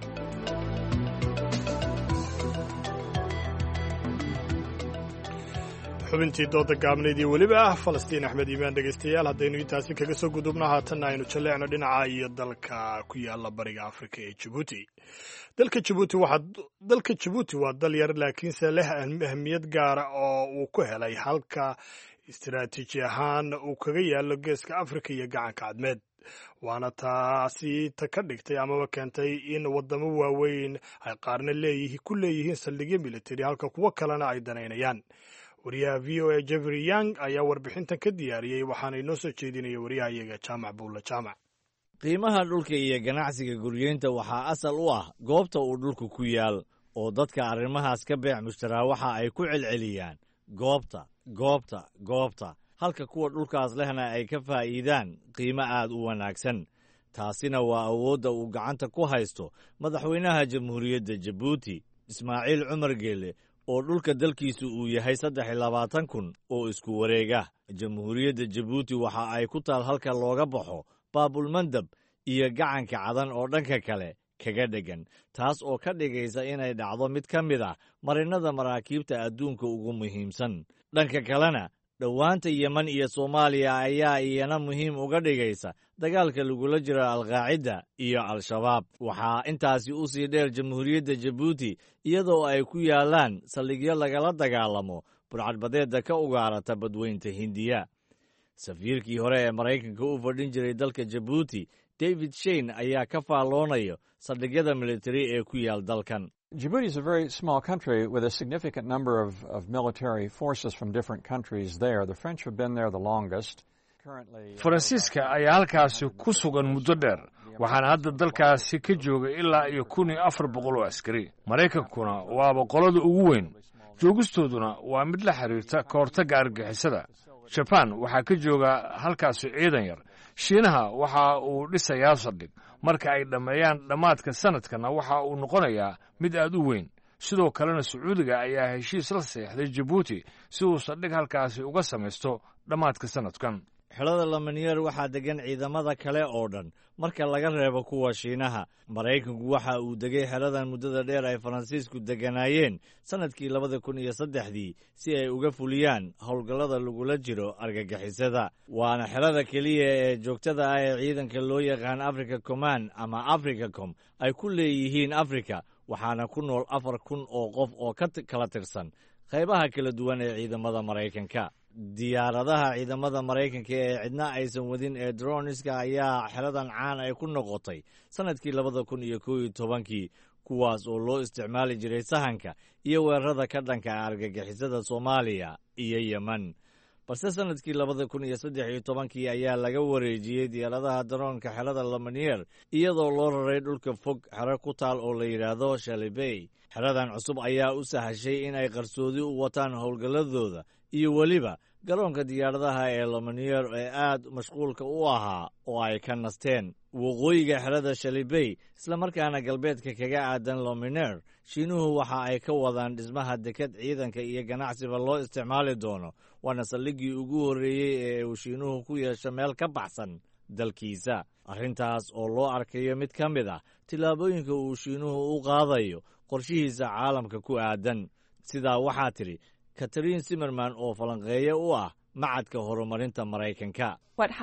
Speaker 2: xubintii dooda gaabneed iyo weliba ah falastiin axmed iimaan dhegaystayaal haddaynu intaasi kaga soo gudubno haatanna aynu jalleecno dhinaca iyo dalka ku yaala bariga afrika ee jabuuti dalka jabuuti waxaa dalka jabuuti waa dal yar laakiinse leh ahmiyad gaara oo uu ku helay halka istiraatiiji ahaan uu kaga yaalo geeska afrika iyo gacanka cadmeed waana taasi ta ka dhigtay amaba keentay in waddamo waaweyn ay qaarna leeyihi ku leeyihiin saldhigyo militari halka kuwo kalena ay danaynayaan wariyaha v o a jeffrey young ayaa warbixintan ka diyaariyey waxaana inoo soo jeedinaya wariyahayaga jaamac buulla jaamac
Speaker 15: qiimaha dhulka iyo ganacsiga guryeynta waxaa asal u ah goobta uu dhulku ku yaal oo dadka arrimahaas ka beec mushtaraa waxa ay ku celceliyaan goobta goobta goobta halka kuwa dhulkaas lehna ay ka faa'iidaan qiimo aad u wanaagsan taasina waa awoodda uu gacanta ku haysto madaxweynaha jamhuuriyadda jabuuti ismaaciil cumar geele oo dhulka dalkiisu uu yahay saddex iyo labaatan kun oo isku wareega jamhuuriyadda jabuuti waxa ay ku taal halka looga baxo baabulmandab iyo gacanka cadan oo dhanka kale kaga dheggan taas oo ka dhigaysa inay dhacdo mid ka mid ah marinnada maraakiibta adduunka ugu muhiimsan dhanka kalena dhowaanta yeman iyo soomaaliya ayaa iyana muhiim uga dhigaysa dagaalka lagula jiro alqaacidda iyo al-shabaab waxaa intaasi u sii dheer jamhuuriyadda jabuuti iyadoo ay ku yaallaan saldhigyo lagala dagaalamo burcadbadeedda ka ugaarata badweynta hindiya safiirkii hore ee maraykanka u fadhin jiray dalka jabuuti david shane ayaa ka faalloonayo saldhigyada militari ee ku yaal dalkan
Speaker 3: Djibouti is a very small country with a significant number of, of military forces from different countries there. The French have been there the longest.
Speaker 14: faransiiska ayaa halkaasi ku sugan muddo dheer waxaana hadda dalkaasi ka jooga ilaa iyo kun iyo afar boqol oo askari maraykankuna waaba qolada ugu weyn joogistooduna waa mid la xiriirta ka hortagga argagixisada jabaan waxaa ka jooga halkaasi ciidan yar shiinaha waxa uu dhisayaa saldhig marka ay dhammeeyaan dhammaadka sanadkana waxa uu noqonayaa mid aad u weyn sidoo kalena sacuudiga ayaa heshiis la seexday jabuuti si uu saldhig halkaasi uga samaysto dhammaadka sanadkan
Speaker 15: xelada lamanyeer waxaa deggan ciidamada kale oo dhan marka laga reebo kuwa shiinaha maraykanku waxa uu degay xeladan muddada dheer ay faransiisku degganaayeen sannadkii labada kun iyo saddexdii si ay uga fuliyaan howlgallada lagula jiro argagixisada waana xelada keliya ee joogtada ah ee ciidanka loo yaqaan africa command ama africacom ay ku leeyihiin afrika waxaana ku nool afar kun oo qof oo ka kala tirsan qaybaha kala duwan ee ciidamada maraykanka diyaaradaha ciidamada maraykanka ee cidna aysan wadin ee droniska ayaa xeladan caan ay ku noqotay sannadkii labada kun iyo kow iyo tobankii kuwaas oo loo isticmaali jiray sahanka iyo weerarada ka dhanka ah argagixisada soomaaliya iyo yemen balse sannadkii labada kun iyo saddex iyo tobankii ayaa laga wareejiyey diyaaradaha daroonka xelada lamanyeer iyadoo loo raray dhulka fog xero ku taal oo la yidhaahdo shalibey xeradan cusub ayaa u sahashay in ay qarsoodi u wataan howlgalladooda iyo weliba garoonka diyaaradaha ee lamanyeer ee aad mashquulka u ahaa oo ay ka nasteen waqooyiga xerada shalibey islamarkaana galbeedka kaga aadan lamanyeer shiinuhu waxa ay ka wadaan dhismaha deked ciidanka iyo ganacsiba loo isticmaali doono waana saldhiggii ugu horreeyey ee uu shiinuhu ku yeesho meel ka baxsan dalkiisa arrintaas oo loo arkayo mid ka mid ah tillaabooyinka uu shiinuhu u qaadayo qorshihiisa caalamka ku aadan sidaa waxaa tidhi katrin simerman oo falanqeeye u ah macadka horumarinta maraykanka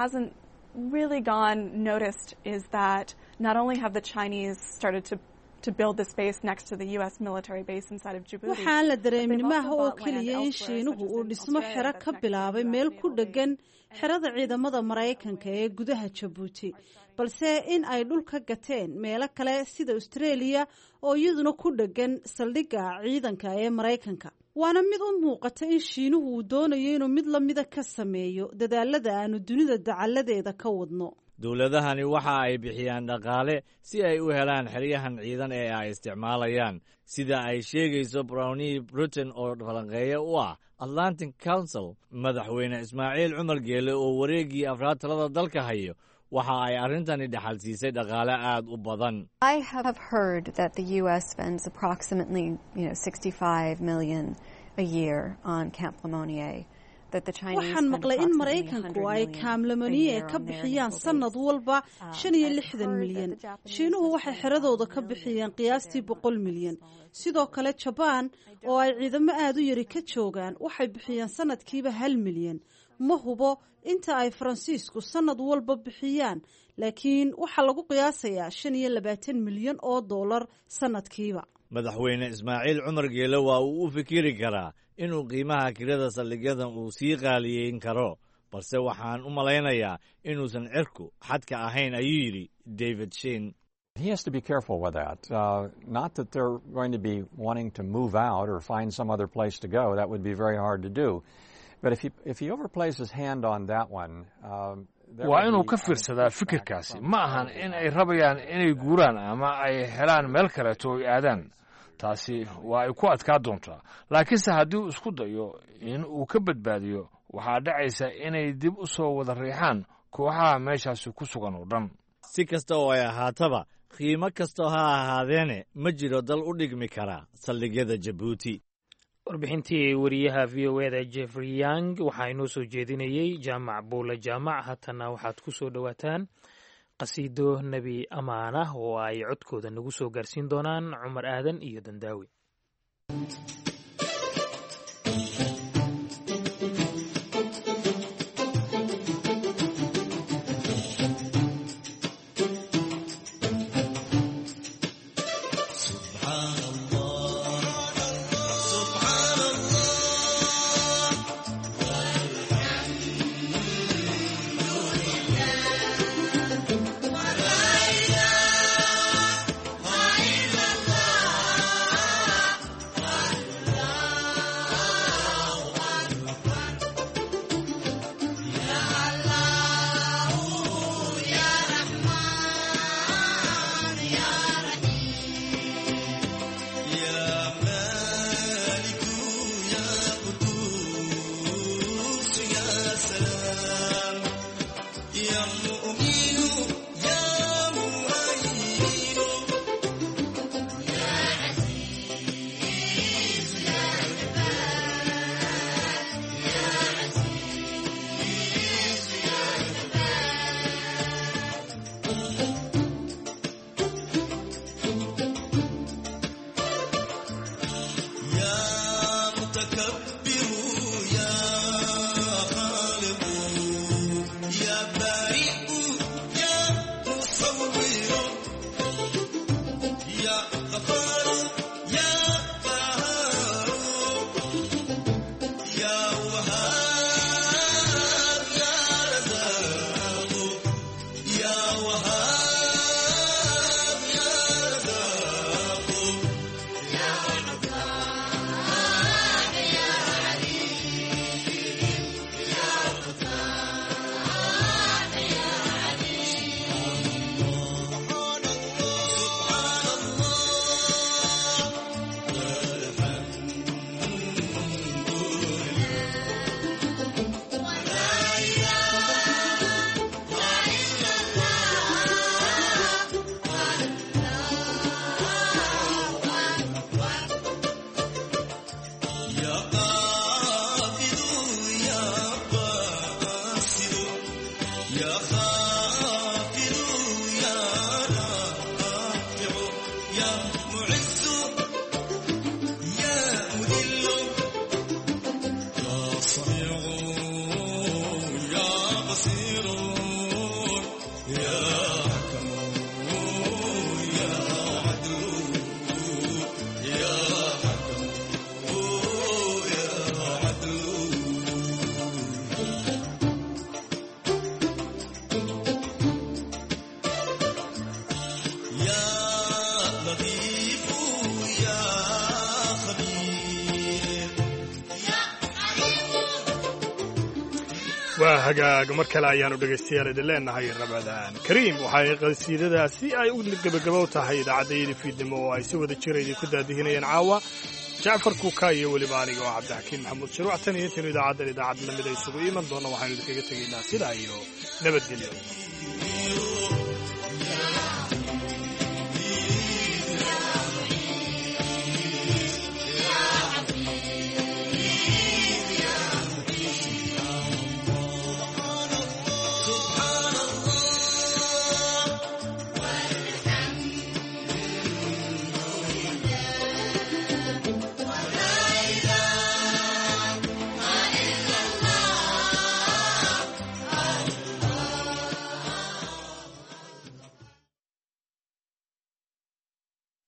Speaker 4: really gone noticed is that not only have the Chinese started to to build this base next to the U S military base inside of Djibouti.
Speaker 16: waxaan la dareemin maaha oo keliya in shiinuhu uu dhismo xero ka bilaabay meel ku dhegan xerada ciidamada maraykanka ee gudaha Djibouti balse in ay dhul ka gateen meelo kale sida Australia oo iyaduna ku dhegan saldhigga ciidanka ee maraykanka waana mid u muuqata in shiinuhu uu doonayo inuu mid la mida ka sameeyo dadaalada aanu dunida dacalladeeda ka wadno
Speaker 15: dowladahani waxa ay bixiyaan dhaqaale si ay u helaan xeryahan ciidan ee ay isticmaalayaan sida ay sheegayso brownie britain oo falanqeeya u ah atlantic council madaxweyne ismaaciil cumar geele oo wareeggii afraad talada dalka hayo waxa ay arrintani dhaxal siisay dhaqaale aad u badan.
Speaker 5: I have heard that the U S spends approximately, you know, sixty-five million a year on Camp Lemonnier.
Speaker 16: waxaan maqlay in maraykanku ay Camp Lemonnier ka bixiyaan sanad walba shan iyo lixdan milyan. Shiinuhu waxay xeradooda ka bixiyaan qiyaastii boqol milyan. sidoo kale Japan oo ay ciidamo aad u yari ka joogaan waxay bixiyaan sanadkiiba hal milyan. ma hubo inta ay Faransiisku sanad walba bixiyaan, laakiin waxaa lagu qiyaasayaa shan iyo labaatan milyan oo dollar sanadkiiba.
Speaker 15: madaxweyne ismaaciil cumar geele waa uu u fikiri karaa inuu qiimaha kirada saldhigyadan uu sii qaaliyeyn karo, balse waxaan u malaynayaa inuusan cirku xadka ahayn, ayuu yidhi David Shin.
Speaker 3: He has to be careful with that. Uh, not that they're going to be wanting to move out or find some other place to go. That would be very hard to do. But if he, if he overplays his hand on that one... Um,
Speaker 14: waa inuu ka fiirsadaa fikirkaasi. ma ahan in ay rabayaan inay guuraan ama ay helaan meel kaleeto ay aadaan. taasi waa ay ku adkaa doontaa. laakiinse haddii uu isku dayo in uu ka badbaadiyo, waxaa dhacaysa inay dib u soo wada riixaan kooxaha meeshaasi ku sugan oo dhan.
Speaker 15: si kasta oo ay ahaataba, qiimo kastoo ha ahaadeene ma jiro dal u dhigmi kara saldhigyada Jabuuti.
Speaker 1: warbixintii wariyaha v o e da Jeffrey Young waxaa inoo soo jeedinayey jaamac buula jaamac. haatana waxaad ku soo dhowaataan qasiido nebi ammaan ah oo ay codkooda nagu soo gaarsiin doonaan cumar aadan iyo dandaawi.
Speaker 2: waa hagaag mar kale ayaanu dhegaystayaal idin leenahay rabadaan kariim waxay qasiidadaasi ay u gebagabow tahay idaacaddayadii fiidnimo oo ay si wada jira idinku daadihinayeen caawa jacfar kuuka iyo weliba aniga oo cabdixakiin maxamuud shiruuc tan iyo intaynu idaacaddan idaacad lamid ay isugu iman doonna waxaynu idinkaga tegaynaa sidaa iyo nabadgelyo